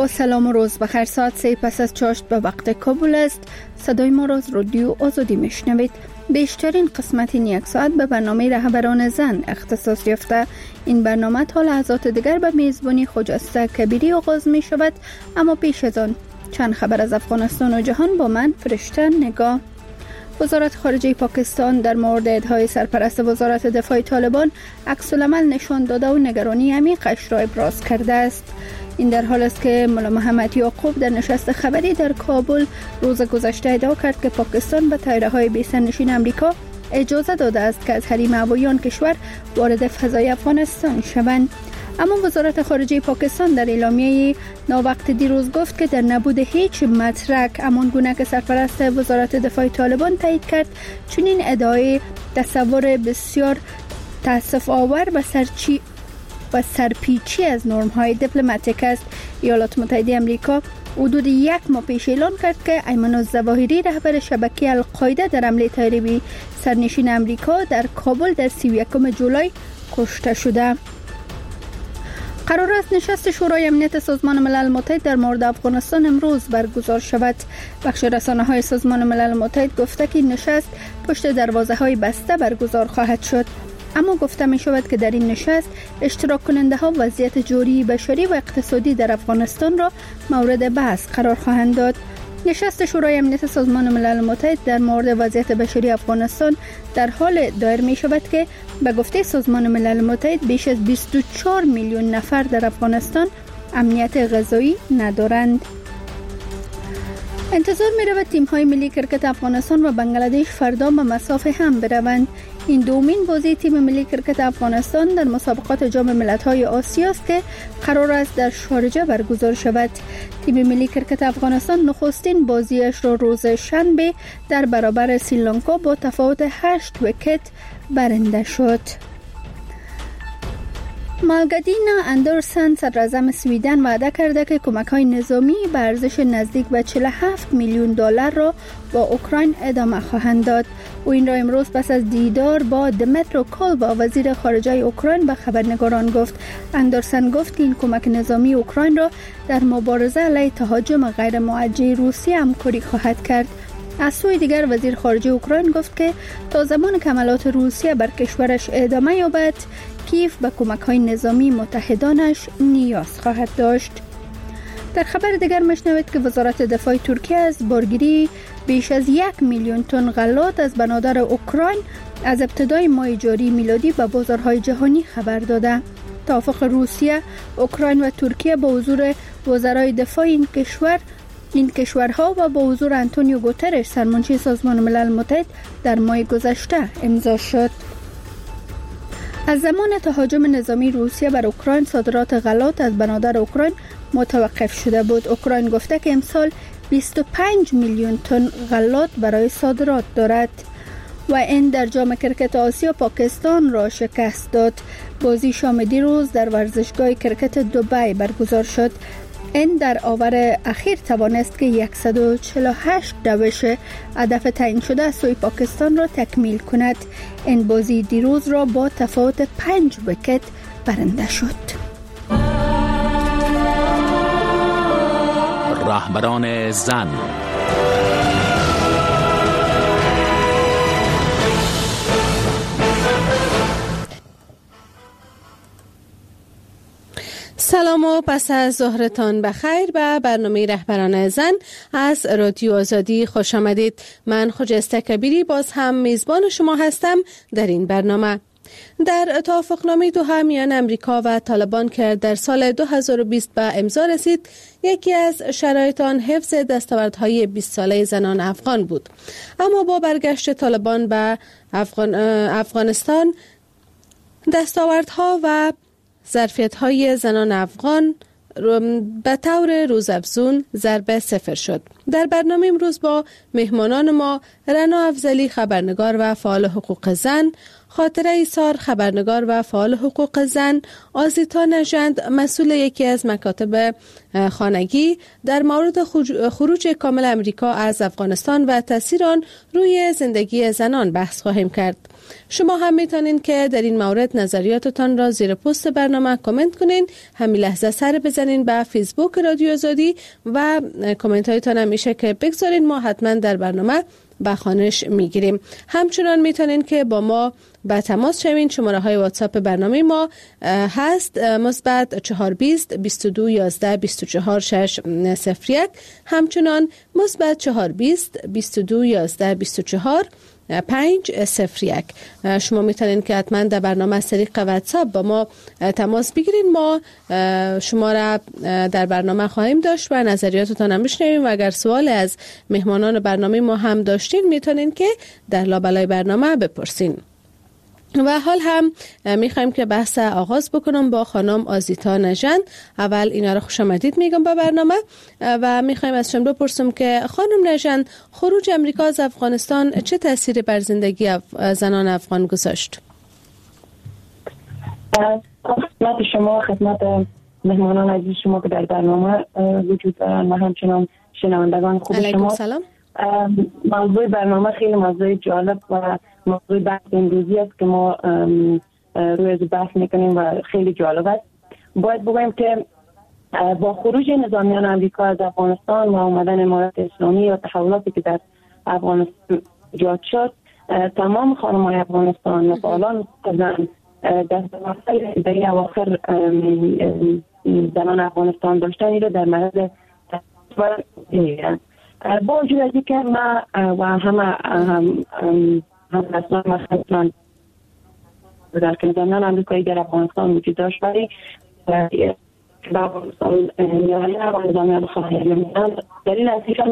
با سلام و روز بخیر. ساعت 3 پس از چاشت به وقت کابل است. صدای ما را از رادیو آزادی میشنوید. بیشترین قسمت این یک ساعت به برنامه رهبران زن اختصاص یافته. این برنامه تا لحظات دیگر به میزبانی خجسته کبیری آغاز می شود، اما پیش از آن چند خبر از افغانستان و جهان با من فرشته نگاه. وزارت خارجه پاکستان در مورد ادعای سرپرست وزارت دفاع طالبان عکس‌العمل نشان داده و نگرانی عمیقش را ابراز کرده است. این در حال است که ملا محمد یعقوب در نشست خبری در کابل روز گذشته ادعا کرد که پاکستان به طیاره‌های بی‌سرنشین آمریکا اجازه داده است که از حریم هوایی آن کشور وارد فضای افغانستان شوند. اما وزارت خارجه پاکستان در اعلامیه ناوقت دیروز گفت که در نبود هیچ مدرک همان گونه که سرپرست وزارت دفاع طالبان تایید کرد، چنین ادعای تصور بسیار تأسف آور و سرپیچی از نرم‌های دیپلماتیک است. ایالات متحده آمریکا حدود یک ماه پیش اعلان کرد که ایمن الظواهری رهبر شبکه القاعده در حمله طیاره‌ای سرنشین آمریکا در کابل در 31 جولای کشته شده. قرار است نشست شورای امنیت سازمان ملل متحد در مورد افغانستان امروز برگزار شود. بخش رسانه‌های سازمان ملل متحد گفته که این نشست پشت دروازه‌های بسته برگزار خواهد شد، اما گفته می شود که در این نشست اشتراک کننده ها وضعیت جوری بشری و اقتصادی در افغانستان را مورد بحث قرار خواهند داد. نشست شورای امنیت سازمان ملل متحد در مورد وضعیت بشری افغانستان در حال دایر می شود که به گفته سازمان ملل متحد بیش از 24 میلیون نفر در افغانستان امنیت غذایی ندارند. انتظار می رود تیم های ملی کرکت افغانستان و بنگلادش فردا به مصاف هم بروند. این دومین بازی تیم ملی کرکت افغانستان در مسابقات جام ملت‌های آسیا است که قرار است در شارجه برگزار شود. تیم ملی کرکت افغانستان نخستین بازیش را روز شنبه در برابر سریلانکا با تفاوت 8 ویکت برنده شد. مالگادینا اندرسن صدراعظم سویدن وعده کرده که کمک‌های نظامی به ارزش نزدیک به 47 میلیون دلار را با اوکراین ادامه خواهند داد. او این را امروز پس از دیدار با دمیترو کولبا وزیر خارجه اوکراین به خبرنگاران گفت. اندرسن گفت که این کمک نظامی اوکراین را در مبارزه علیه تهاجم غیر موجه روسیه همکاری خواهد کرد. از سوی دیگر وزیر خارجه اوکراین گفت که تا زمان که حملات روسیه بر کشورش ادامه یابد، کیف به کمک‌های نظامی متحدانش نیاز خواهد داشت. در خبر دیگر مشنوید که وزارت دفاع ترکیه از بارگیری بیش از 1 میلیون تن غلات از بنادر اوکراین از ابتدای ماه جاری میلادی به بازارهای جهانی خبر داده. توافق روسیه، اوکراین و ترکیه با حضور وزرای دفاع این کشورها و با حضور آنتونیو گوترش سرمنشی سازمان ملل متحد در ماه گذشته امضا شد. از زمان تهاجم نظامی روسیه بر اوکراین صادرات غلات از بنادر اوکراین متوقف شده بود. اوکراین گفته که امسال 25 میلیون تن غلات برای صادرات دارد. و این در جام کرکت آسیا پاکستان را شکست داد. بازی شام دیروز در ورزشگاه کرکت دبی برگزار شد. این در آور اخیر توانست که 148 روش هدف تعیین شده از سوی پاکستان را تکمیل کند. این بازی دیروز را با تفاوت 5 ویکت برنده شد. رهبران زن. سلام و پس از ظهرتان بخیر به برنامه رهبران زن از رادیو آزادی خوش آمدید. من خجسته کبیری باز هم میزبان شما هستم در این برنامه. در توافقنامه دوحه میان امریکا و طالبان که در سال 2020 به امضا رسید، یکی از شرایط آن حفظ دستاوردهای 20 ساله زنان افغان بود. اما با برگشت طالبان به افغانستان، دستاوردها و ظرفیت‌های زنان افغان به طور روزافزون ضرب صفر شد. در برنامه امروز با مهمانان ما رنا افضلی خبرنگار و فعال حقوق زن، خاطره ایسار خبرنگار و فعال حقوق زن، آزیتا نژند مسئول یکی از مکاتب خانگی در مورد خروج کامل امریکا از افغانستان و تاثیر آن روی زندگی زنان بحث خواهیم کرد. شما هم میتونین که در این مورد نظریاتتان را زیر پست برنامه کامنت کنین. همین لحظه سر بزنین به فیسبوک رادیو آزادی و کامنت هایتان هم میشه که بگذارین، ما حتما در برنامه به خوانش میگیریم. همچنان میتونین که با ما به تماس شوین. شماره های واتساپ برنامه ما هست مثبت 420 22 11 24 601، همچنان مثبت 420 22 11 24 501. شما میتونین که حتما در برنامه از طریق واتساپ با ما تماس بگیرین. ما شما را در برنامه خواهیم داشت و نظریاتتان هم بشنویم و اگر سوال از مهمانان برنامه ما هم داشتین میتونین که در لابلای برنامه بپرسین. و حال هم میخوایم که بحث آغاز بکنم با خانم آزیتا نژند. اول اینا رو خوش آمدید میگم با برنامه و میخوایم از شما بپرسم که خانم نژند، خروج امریکا از افغانستان چه تأثیری بر زندگی زنان افغان گذاشت؟ خدمت شما، خدمت مهمانان عزیز شما که در برنامه وجود دارن و همچنان شنوندگان خوب شما. علیکم سلام. موضوع برنامه خیلی موضوع جالب و موضوع بحث امروزی است که ما روی از بحث میکنیم و خیلی جالب است. باید بگویم که با خروج نظامیان امریکا از افغانستان و آمدن امارات اسلامی و تحولاتی که در افغانستان ایجاد شد، تمام خانم‌های افغانستان و فعالان زن دستاوردهای در اواخر زنان افغانستان داشتن رو در معرض می‌گیرند. با وجود از اینکه ما و همه هم‌نسلان و خیلی در که نظامیان امریکایی در افغانستان وجود داشت، ولی در افغانستان نظامیان خواهی می‌دن دلیل از اینکه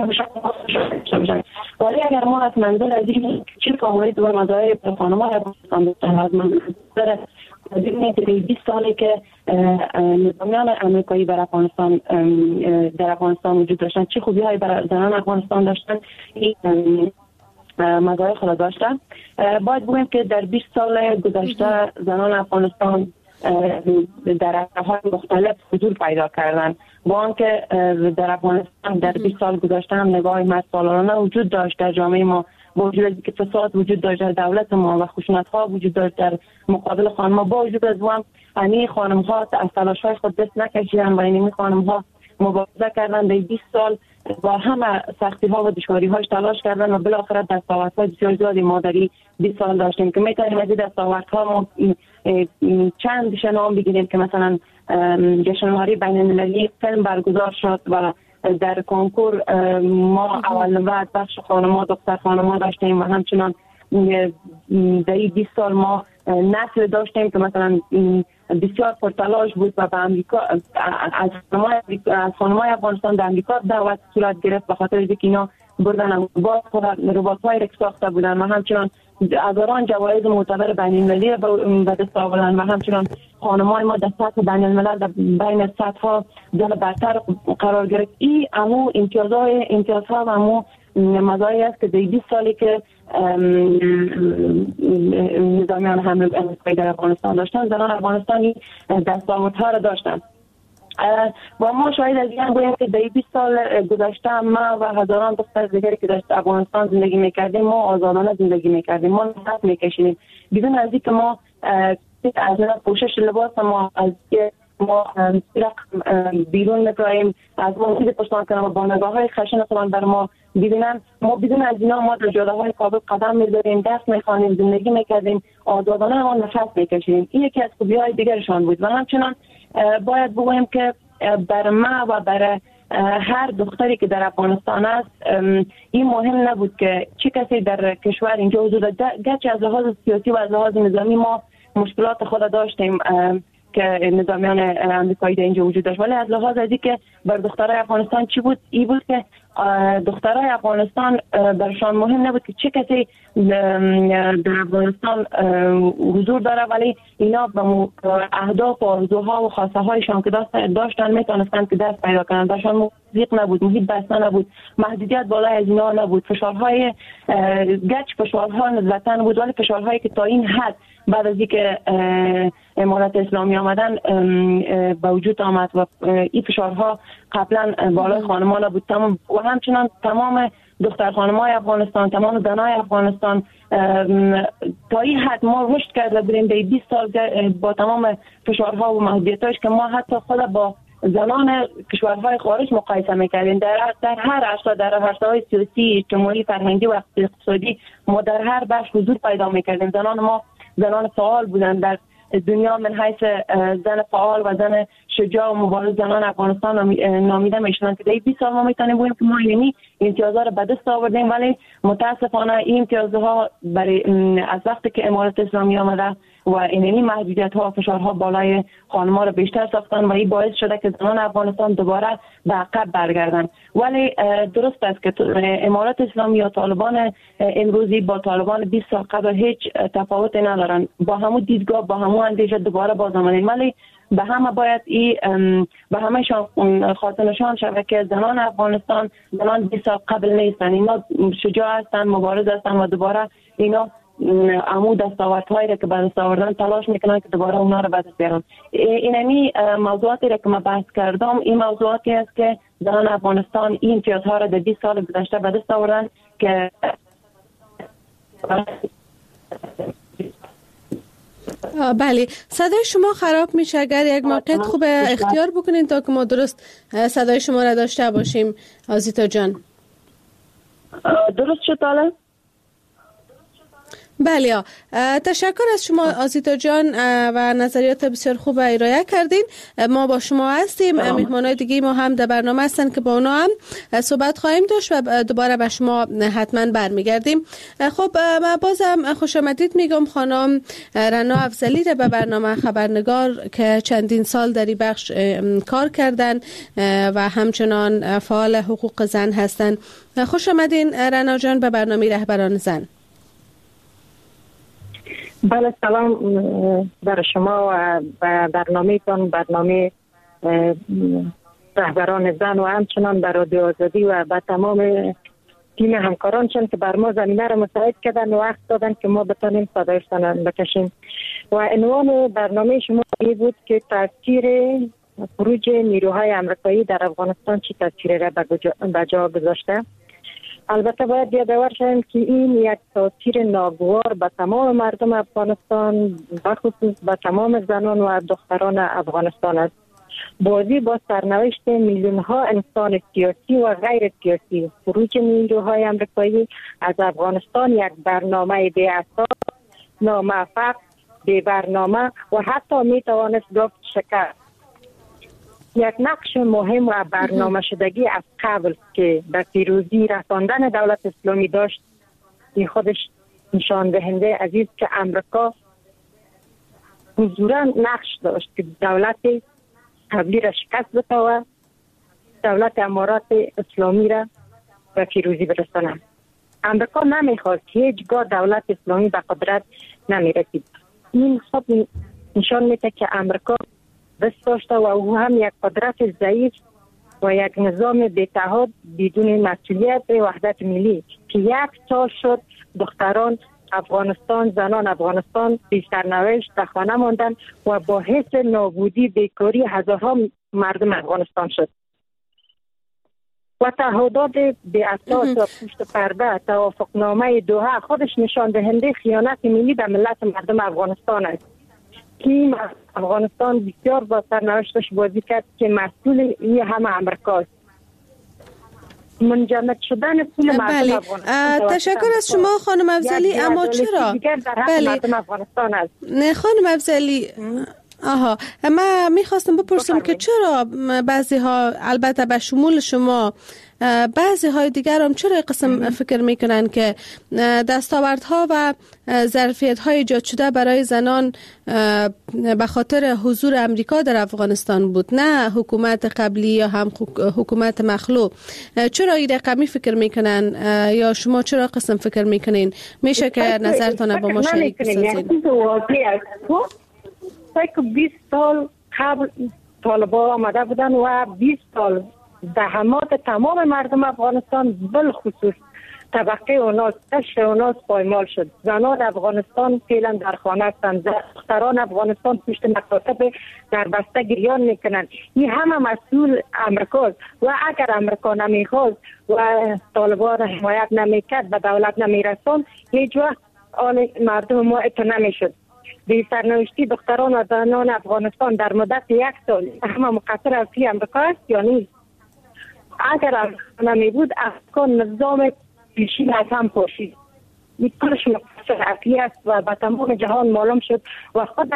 ولی اگر ما از منظر از این چه کاملی و مزایای خانم‌های افغانستان داشتن، از منظر دیگه 20 سالی که نظامیان امریکایی در افغانستان وجود داشتن، چه خوبی‌هایی برای زنان افغانستان داشتن، این مزایای خود داشتن. باید بگویم که در 20 سال گذشته زنان افغانستان در عرصه‌های مختلف حضور پیدا کردن، با آنکه در افغانستان در 20 سال گذشته هم نگاه مردسالارانه وجود داشت در جامعه ما، با وجود از اینکه فساد وجود داشت در دولت ما و خشونت‌ها وجود داشت در مقابل خانم‌ها، با وجود از اون همه خانم‌ها از تلاش‌های خود دست نکشیدن و این خانم‌ها مبارزه کردن. در 20 سال با همه سختی‌ها و دشواری‌هاش تلاش کردن و بالاخره دستاوردهای بسیار زیادی ما در 20 سال داشتیم که می‌تونیم از دستاوردها ما چند نام بگیریم که مثلا جشنواره بین‌المللی فیلم برگزار شد و در کنکور ما اول بعد بخش خانم‌ها دختر خانم‌ها داشتیم و همچنان در 20 سال ما نسل داشتیم که مثلا بسیار پرتلاش بود و به امریکا از خانم‌های افغانستان در امریکا دعوت صورت گرفت به خاطر اینکه اینا بردن رباط‌های رکس ساخته بودن و همچنان هزاران جوایز معتبر بین‌المللی به دست آوردن و همچنان خانم‌های ما در سطح بین‌الملل در بین سطح‌ها جل برتر قرار گرفت. این امو امتیازها و امو مزایایی است که در 20 سالی که نظامیان امریکایی در افغانستان داشتن، زنان افغانستانی دستاوردها را داشتن. و ما شاید از این بودیم که در 20 سال گذشته ما و هزاران دختر دیگری که در افغانستان زندگی میکردیم، ما آزادانه زندگی میکردیم، ما نفس میکشیدیم بدون از اینکه ما از پوشش لباس ما از ما بیرون می‌پراییم، از ما چیزی پرسان کنم و با نگاه‌های خشن خودم بر ما ببینن. ما بدون از اینا ما در جاده‌های کابل قدم می‌ذاریم، دست می‌خوانیم، زندگی می‌کردیم، آزادانه ما نفس می‌کشیدیم. این یکی از خوبی‌های دیگرشان بود. و همچنان باید بگویم که بر ما و بر هر دختری که در افغانستان است این مهم نبود که چه کسی در کشور اینجا حضور دارد، گرچه از لحاظ سیاسی و از لحاظ نظامی ما مشکلات خود داشتیم که نظامیان امریکایی در اینجا وجود داشت، ولی از لحاظ از اینکه بر دخترای افغانستان چی بود، این بود که دخترای افغانستان برشان مهم نبود که چه کسی در افغانستان حضور داره، ولی اینا به اهداف و آرزوها و خواسته هایشان که داشتن میتونستن که دست پیدا کنن. برشان موزیق نبود، محیط بسته نبود، محدودیت بالای از اینا نبود، فشارهای گچ فشارها نسبتاً بود، ولی فشارهایی که تا این حد بعد از اینکه امارات اسلامی آمدن به وجود آمد و این فشارها قبلا بالای خانمان بود و همچنان تمام دختر خانم‌های افغانستان، تمام زنای افغانستان تا این حد ما رشد کرده بریم به 20 سال با تمام فشارها و محدودیتاش که ما حتی خود با زنان کشورهای خارج مقایسه میکردیم. در هر عرصه، در عرصه‌های سیاسی، اجتماعی، فرهنگی و اقتصادی ما در هر بخش حضور پیدا میکردیم. زنان ما زنان فعال بودند در دنیا، من حیث زن فعال و زن شجاع و مبارز زنان افغانستان نامیده میشدن که در 20 سال ما میتونیم بگیم که ما اینمی امتیازها رو به دست آوردیم، ولی متاسفانه این امتیازها برای از وقتی که امارت اسلامی آمده و اینمی محدودیت ها و فشارها بالای خانم‌ها رو بیشتر ساختن و این باعث شده که زنان افغانستان دوباره به عقب برگردن. ولی درست است که امارت اسلامی یا طالبان امروزی با طالبان 20 سال قبل هیچ تفاوتی ندارن، با همون دیدگاه، با همون اندیشه دوباره باز آمدن، ولی به همه باید به همه خاطر نشان شود که زنان افغانستان زنان 20 سال قبل نیستن. اینا شجاع هستن، مبارز هستن و دوباره اینا عمود دستاوردهایی را که به دست آوردن تلاش میکنن که دوباره اونا رو به دست بیارن. اینمی موضوعاتی را که من بحث کردم، این موضوعاتی است که زنان افغانستان این امتیازها را در 20 سال گذشته به دست آوردن که بله. صدای شما خراب میشه، اگر یک موقعیت خوب اختیار بکنین تا که ما درست صدای شما را داشته باشیم. آزیتا جان درست شد حالا؟ بله، تشکر از شما آزیتا جان و نظریات بسیار خوب ارائه کردین. ما با شما هستیم، مهمانای دیگه ما هم در برنامه هستن که با اونا هم صحبت خواهیم داشت و دوباره به شما حتما برمیگردیم. خب ما بازم خوش آمدید میگم خانم رنا افضلی را به برنامه خبرنگار که چندین سال در این بخش کار کردن و همچنان فعال حقوق زن هستن. خوش آمدین رنا جان به برنامه رهبران زن. بله، سلام بر شما و برنامه‌تان، برنامه رهبران زن و همچنان بر رادیو آزادی و به تمام تیم همکارانشان که بر ما زمینه را مساعد کردن و وقت دادن که ما بتانیم صدایشان بکشیم. و عنوان برنامه شما این بود که تاثیر خروج نیروهای آمریکایی در افغانستان چی تاثیری را به جا گذاشته. البته باید یادآور شویم که این یک تاثیر ناگوار به تمام مردم افغانستان، بخصوص به تمام زنان و دختران افغانستان است. بازی با سرنوشت میلیون ها انسان سیاسی و غیر سیاسی. خروج نیروهای آمریکایی از افغانستان یک برنامه بی اساس، ناموفق، بی برنامه و حتی می توانست گفت شکست. یک نقش مهم و برنامه شدگی از قبل که به پیروزی رساندن دولت اسلامی داشت، این خودش نشان دهنده عزیز که امریکا حضوراً نقش داشت که دولت قبلی را شکست بده و دولت امارات اسلامی را به پیروزی برساند. امریکا نمیخواست که هیچگاه دولت اسلامی به قدرت نمیرسید. این خود نشان میده که امریکا دست داشته و او هم یک قدرت ضعیف و یک نظام بی‌تحاد بدون مسئولیت به وحدت ملی که یک سال شد دختران افغانستان، زنان افغانستان بی سرنوشت در خانه ماندن و باعث نابودی بیکاری هزارها مردم افغانستان شد. و تعهدات بی اساس و پشت پرده توافقنامه دوحه خودش نشان دهنده خیانت ملی به ملت مردم افغانستان است که افغانستان بسیار با سرنوشتش بازی کرد که مسئول این همه امریکاست. منجمد شدن پول مردم افغانستان. تشکر از شما خانم افضلی. اما چرا؟ مردم افغانستان است. نه خانم افضلی، من میخواستم بپرسم که چرا بعضی ها، البته به شمول شما، بعضی های دیگر هم چرا قسم فکر میکنن که دستاوردها و ظرفیت های ایجاد شده برای زنان به خاطر حضور امریکا در افغانستان بود، نه حکومت قبلی یا هم حکومت مخلوع؟ چرا این رقمی فکر میکنن یا شما چرا قسم فکر میکنین؟ میشه که نظرتان با ما شریک بسازید؟ که 20 سال قبل طالبان آمده بودن و 20 سال زحمات تمام مردم افغانستان بالخصوص طبقه اوناس، قشر اوناس پایمال شد. زنان افغانستان فعلا در خانه هستند، دختران افغانستان پشت مکاتب در بسته گریان میکنند. این همه مسئول امریکاست و اگر امریکا نمیخواست و طالبان حمایت نمیکرد و دولت نمیرساند، هیچ وقت آن مردم ما اتو نمیشد. به سرنوشتی دختران و زنان افغانستان در مدت 1 سال همه مقصر از امریکا است یا نیست؟ اگر امریکا نمی بود افغان نظام پیشین از هم پاشید. این کلش مقصر اصلی است و به تمام جهان معلوم شد و خود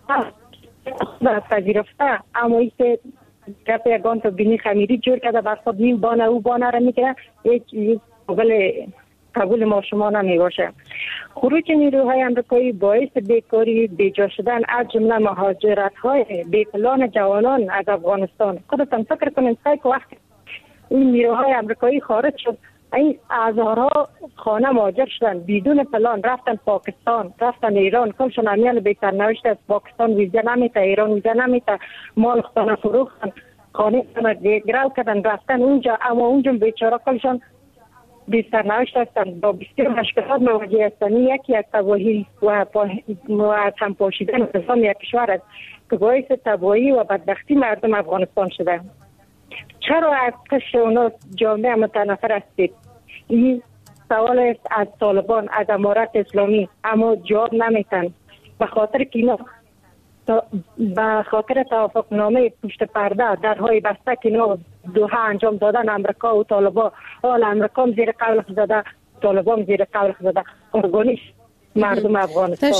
پذیرفته. اما این که گپ یگان تو بینی خمیری جور کرده بر خود نیم بانه او بانه را میکنه، هیچ قبول ما شما نمی باشه. خروج نیروهای امریکایی باعث بیکاری، بیجا شدن از جمله مهاجرت های بی‌پلان جوانان از افغانستان. خودتان فکر کنید که وقتی این نیروهای امریکایی خارج شد، این هزارها خانه مهاجر شدن بدون پلان، رفتن پاکستان، رفتن ایران. کلشون امیال بهتر نوشته از پاکستان ویزا نمیته، ایران ویزا نمیته، مال خانه فروختن، خانه گرو کردن رفتن اونجا. اما اونجا بیچاره کلشون بیشتر نوشت هستند، با بسیار مشکلات مواجه هستند. یکی از تباهی و از هم پاشیدن نظام یک کشور است که باعث تباهی و بدبختی مردم افغانستان شده. چرا از قشر اونا جامعه متنفر هستید؟ این سوال است از طالبان، از امارت اسلامی، اما جواب نمیتن. به خاطر که اینا به خاطر توافقنامه پشت پرده درهای بسته که اینا دوها انجام دادن امریکا و طالبان، حال امریکا هم زیر قول زده، طالبان هم زیر قول زده. ارگانیش مردم افغانستان.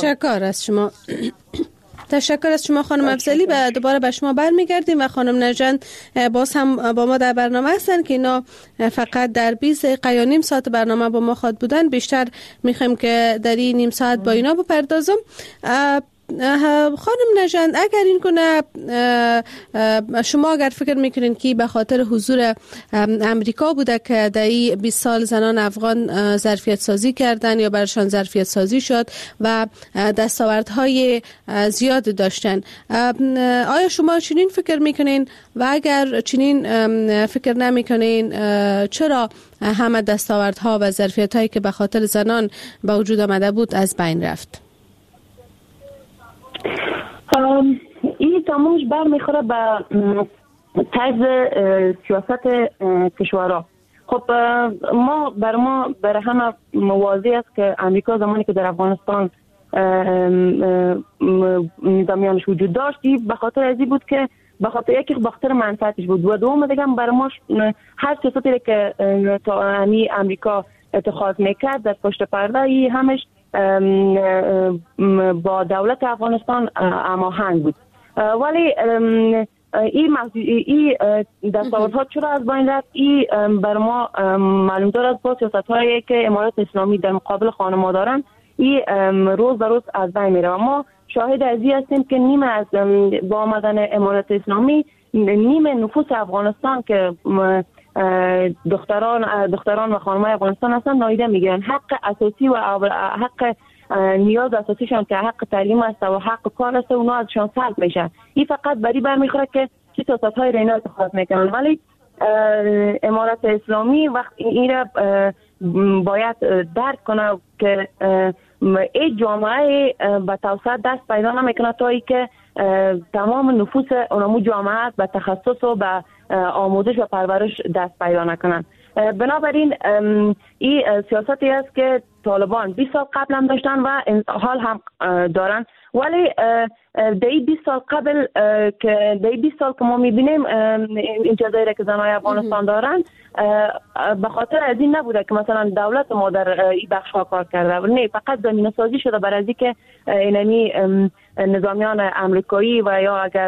تشکر از شما خانم افضلی. و دوباره به شما برمیگردیم و خانم نژند باز هم با ما در برنامه هستن که اینا فقط در 20 دقیقه یا نیم ساعت برنامه با ما خواهد بودن. بیشتر میخوایم که در این نیم ساعت با اینا بپردازم. خانم نژند، اگر این کنه شما اگر فکر میکنین که به خاطر حضور امریکا بوده که در این 20 سال زنان افغان ظرفیت سازی کردن یا برشان ظرفیت سازی شد و دستاوردهای زیاد داشتن، آیا شما چنین فکر میکنین؟ و اگر چنین فکر نمیکنین چرا همه دستاوردها و ظرفیت‌هایی که به خاطر زنان به وجود آمده بود از بین رفت؟ این تمامش برمیخوره به طرز سیاست کشورها. خب ما برای همه واضح است که امریکا زمانی که در افغانستان نظامیانش وجود داشت به خاطر ازی بود که به خاطر منفعتش بود و دوم دیگه برای ما هر سیاستی که امریکا اتخاذ میکرد در پشت پرده همش با دولت افغانستان هماهنگ بود. ولی این دستاوردها چرا از بین رفت؟ این بر ما معلوم دارد با سیاست‌هایی که امارات اسلامی در مقابل خانما دارن، این روز به روز از بین میره. ما شاهد از این هستیم که نیمه از با آمدن امارات اسلامی نیمه نفوس افغانستان که دختران و خانم‌های افغانستان هستن نادیده میگیرن. حق اساسی و حق نیاز اساسیشان که حق تعلیم است و حق کار است اونا ازشان سلب میشن. این فقط بری برمیخوره که چه سیاست‌های اینا اتخاذ میکنن. ولی امارات اسلامی وقت این را باید درک کنه که این جامعه به توسط دست پیدا نمیکنه تا ای که تمام نفوس اونمو جامعه به تخصص و به آموزش و پرورش دست پیدا نکنن. بنابراین این سیاستی است که طالبان 20 سال قبل هم داشتن و حال هم دارن. ولی در 20 سال قبل که در 20 سال که ما میبینیم امتیازایی که زنای افغانستان دارن به خاطر از این نبوده که مثلا دولت ما در این بخش ها کار کرده، نه، فقط زمینه سازی شده برای از اینکه اینمی نظامیان امریکایی و یا اگر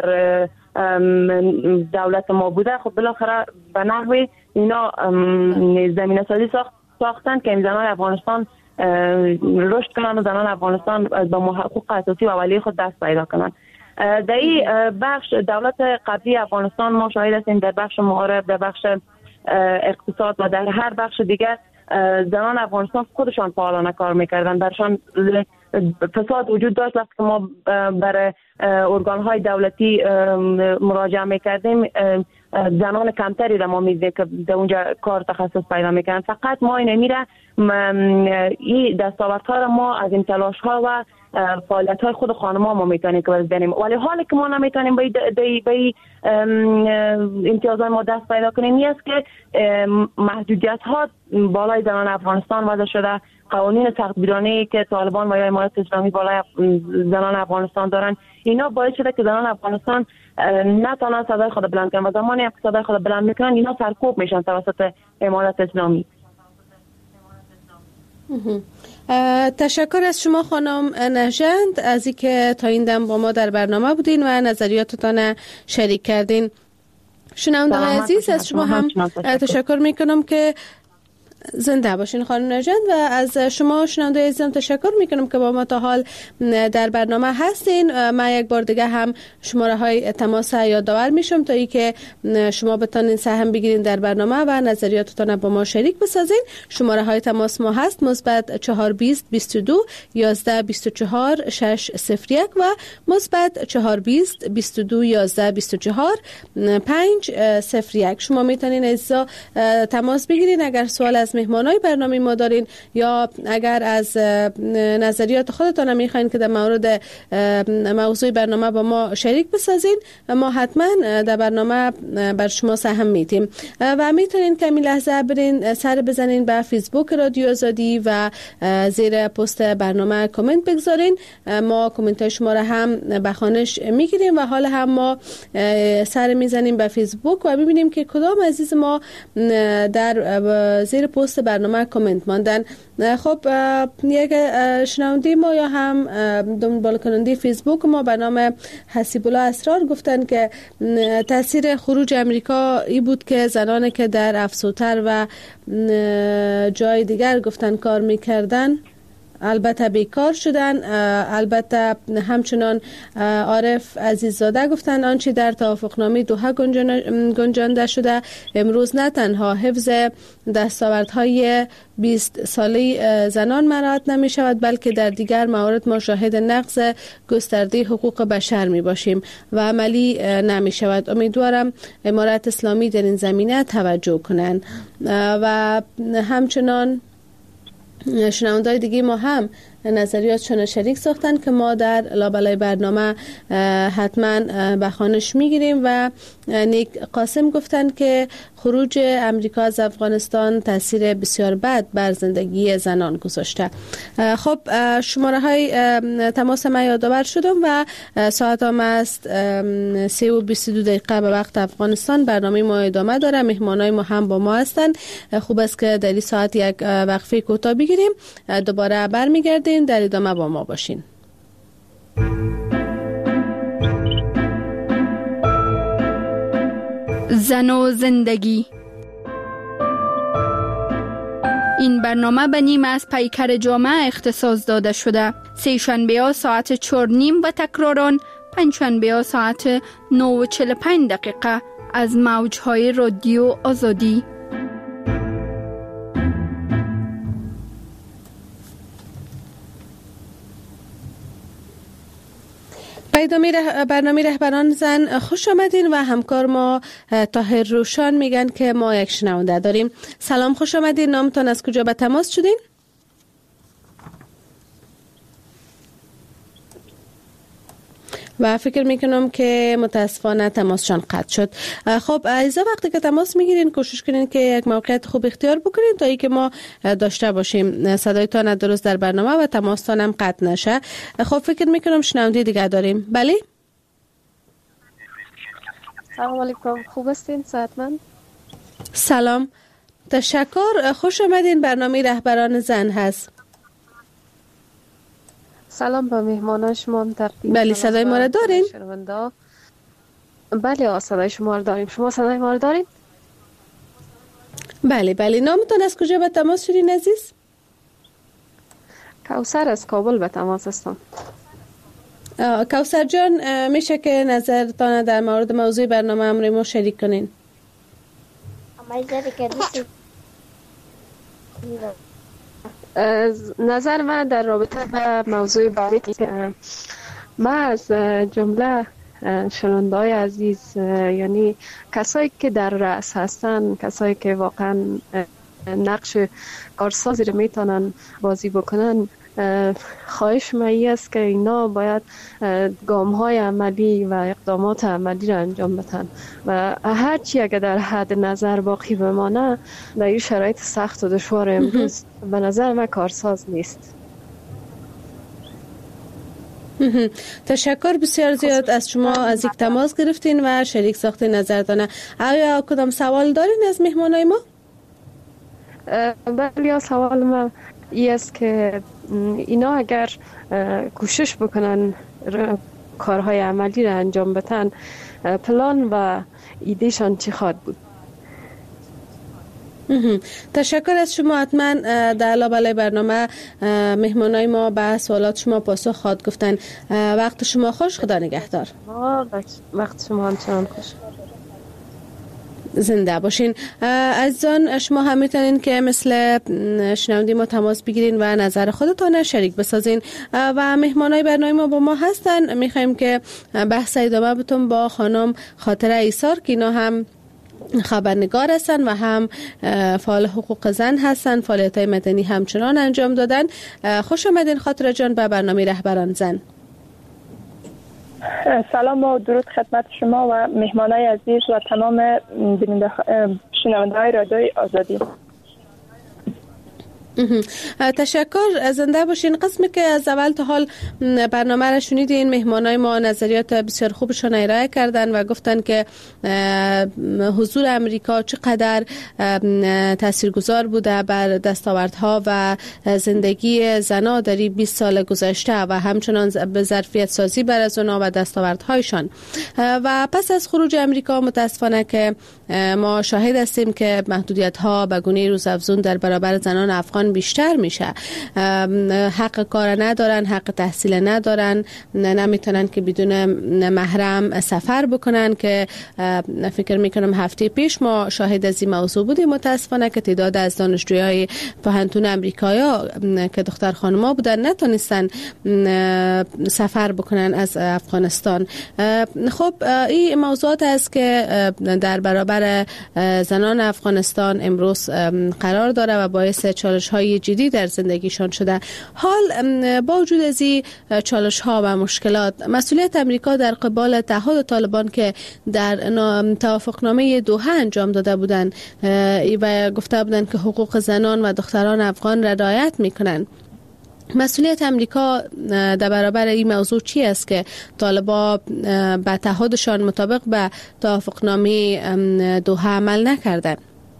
دولت ما بوده خب بالاخره به نحوی اینا زمینه سازی ساختن که زنان افغانستان رشد کنن و زنان افغانستان به حقوق اساسی و اولیه خود دست پیدا کنن. در این بخش دولت قبلی افغانستان ما شاهد هستیم در بخش معارف، در بخش اقتصاد و در هر بخش دیگر زنان افغانستان خودشان فعالانه کار میکردن. برشان فساد وجود داشت. وقتی که ما برای ارگان‌های دولتی مراجعه میکردیم زنان کمتری را ما می‌بینیم که در اونجا کار تخصص پیدا میکنن. فقط ما این میره این دستاوردها را ما از این تلاش‌ها و فعالیت‌های خود خانم‌ها ما میتونیم که بزنیم، ولی حالی که ما نمیتونیم به امتیازات ما دست پیدا کنیم این است که محدودیت‌ها بالای زنان افغانستان وضع شده. قوانین سختگیرانه‌ای که طالبان و یا امارات اسلامی بالای زنان افغانستان دارن اینا باعث شده که زنان افغانستان نتونن صدای خود بلند کنن و زمانی که صدای خود بلند میکنن اینا سرکوب میشن توسط امارات اسلامی. تشکر از شما خانم نژند از اینکه تا این دم با ما در برنامه بودین و نظریاتتان شریک کردین. شنونده عزیز از شما هم تشکر میکنم که زنده باشین خانم نژند و از شما شنونده عزیزم تشکر میکنم که با ما تا حال در برنامه هستین. من یک بار دیگه هم شماره های تماس یادآور میشم تا ای که شما بتونین سهم بگیرین در برنامه و نظریاتتان با ما شریک بسازین. شماره های تماس ما هست مثبت 420 22 11 24 601 و مثبت 420 22 11 24 501. شما میتونین عزیزا تماس بگیرین اگر سوال از مهمانای برنامه ما دارین یا اگر از نظریات خودتان میخواین که در مورد موضوع برنامه با ما شریک بسازین، ما حتما در برنامه بر شما سهم میدیم و میتونین که همین لحظه برین سر بزنین به فیسبوک رادیو آزادی و زیر پست برنامه کامنت بگذارین. ما کامنت های شما را هم به خوانش میگیریم و حالا هم ما سر میزنیم به فیسبوک و ببینیم که کدام عزیز ما در زیر پست برنامه کامنت ماندن. خب یک شنونده ما یا هم دنبال کننده فیسبوک ما به نام حسیب الله اسرار گفتن که تاثیر خروج امریکا ای بود که زنانی که در افسوتر و جای دیگر گفتن کار میکردن البته بیکار شدن. البته همچنان عارف عزیززاده گفتن آنچه در توافقنامه دوحه گنجانده شده امروز نه تنها حفظ دستاوردهای 20 ساله زنان مراعات نمی شود بلکه در دیگر موارد ما شاهد نقض گسترده حقوق بشر می باشیم و عملی نمی شود. امیدوارم امارات اسلامی در این زمینه توجه کنند. و همچنان شنونده‌های دیگه ما هم نظریاتشون شریک ساختن که ما در لابلای برنامه حتما به خوانش میگیریم و نیک قاسم گفتن که خروج امریکا از افغانستان تاثیر بسیار بد بر زندگی زنان گذاشته. خب شماره های تماس ما یادآور شدم و ساعت هم است 3:22 به وقت افغانستان. برنامه ما ادامه داره، مهمانای ما هم با ما هستن. خوب است که در این ساعت یک وقفه کوتاه بگیریم، دوباره برمیگردیم، در ادامه با ما باشین. زن و زندگی. این برنامه به نیم از پیکر جامعه اختصاص داده شده. سه شنبه ها ساعت 4:30 و تکراران پنجشنبه ها ساعت 9:45 از موجهای رادیو آزادی. برنامه رهبران زن خوش آمدین و همکار ما طاهر روشان میگن که ما یک شنونده داریم. سلام، خوش آمدین. نامتان از کجا به تماس شدین؟ و فکر میکنم که متاسفانه تماسشان قطع شد. خب عزیزا وقتی که تماس میگیرین کوشش کنین که یک موقعیت خوب اختیار بکنین تا اینکه ما داشته باشیم صدایتان درست در برنامه و تماستان هم قطع نشه. خب فکر میکنم شنونده دیگه داریم. بله سلام علیکم، خوب هستین؟ صحتمند؟ سلام، تشکر، خوش آمدین. برنامه رهبران زن هست. سلام به مهمانان شما هم تقدیم. بله صدای ما را دارین؟ بله صدای شما را داریم. شما صدای ما را دارین؟ بله بله. نامتان از کجا به تماس شدین عزیز؟ کوثر از کابل به تماس هستم. کوثر جان میشه که نظرتان در مورد موضوع برنامه امروز ما شریک کنین؟ نظر من در رابطه با موضوع بعدی که من از جمله شنونده‌های عزیز، یعنی کسایی که در رأس هستن، کسایی که واقعا نقش کارسازی رو میتونن بازی بکنن، خواهش من است که اینا باید گام‌های عملی و اقدامات عملی را انجام بدن و هرچی اگر در حد نظر باقی بمانه در این شرایط سخت و دشوار امروز به نظر من کارساز نیست. تشکر بسیار زیاد از شما از یک تماس گرفتین و شریک ساخت نظرتان. آیا کدام سوال دارین از مهمانای ما؟ بله، سوال من این است که اینا اگر کوشش بکنن کارهای عملی را انجام بدن، پلان و ایدهشان چی خواهد بود؟ تشکر از شما. حتما در علاوه برنامه مهمانای ما به سوالات شما پاسخ خواهد گفتن. وقت شما خوش، خدا نگهدار. وقت شما همچنان خوش. زنده باشین. عزیزان، شما هم میتونین که مثل شنونده ما تماس بگیرین و نظر خودتان شریک بسازین و مهمانای برنامه ما با ما هستن. میخوایم که بحث ادامه بتون با خانم خاطره ایسار که اینا هم خبرنگار هستن و هم فعال حقوق زن هستن، فعالیت‌های مدنی همچنان انجام دادن. خوش آمدین خاطره جان به برنامه رهبران زن. سلام و درود خدمت شما و مهمانای عزیز و تمام شنونده‌های رادیوی آزادی. تشکر، زنده باشین. قسمی که از اول تا حال برنامه را شنیدین، مهمانای ما نظریات بسیار خوبشون ارائه کردن و گفتن که حضور امریکا چقدر تاثیرگذار بوده بر دستاوردها و زندگی زنان در 20 سال گذشته و همچنان به ظرفیت سازی بر از اونها و دستاوردهایشان. و پس از خروج امریکا متاسفانه که ما شاهد هستیم که محدودیت ها به گونه روزافزون در برابر زنان افغان بیشتر میشه. حق کار ندارن، حق تحصیل ندارن، نمیتونن که بدون محرم سفر بکنن که فکر میکنم هفته پیش ما شاهد از این موضوع بودیم. متاسفانه که تعداد از دانشجویای پوهنتون امریکایا که دختر خانما بودن نتونستن سفر بکنن از افغانستان. خب این موضوعات است که در برابر زنان افغانستان امروز قرار داره و باعث چالش‌های جدی در زندگیشان شده. حال با وجود از این چالش‌ها و مشکلات، مسئولیت امریکا در قبال تعهد طالبان که در توافقنامه دوحه انجام داده بودند و گفته بودند که حقوق زنان و دختران افغان را رعایت می‌کنند، مسئولیت امریکا در برابر این موضوع چی است که طالبان به تعهدشان مطابق به توافقنامه دوحه عمل نکردند؟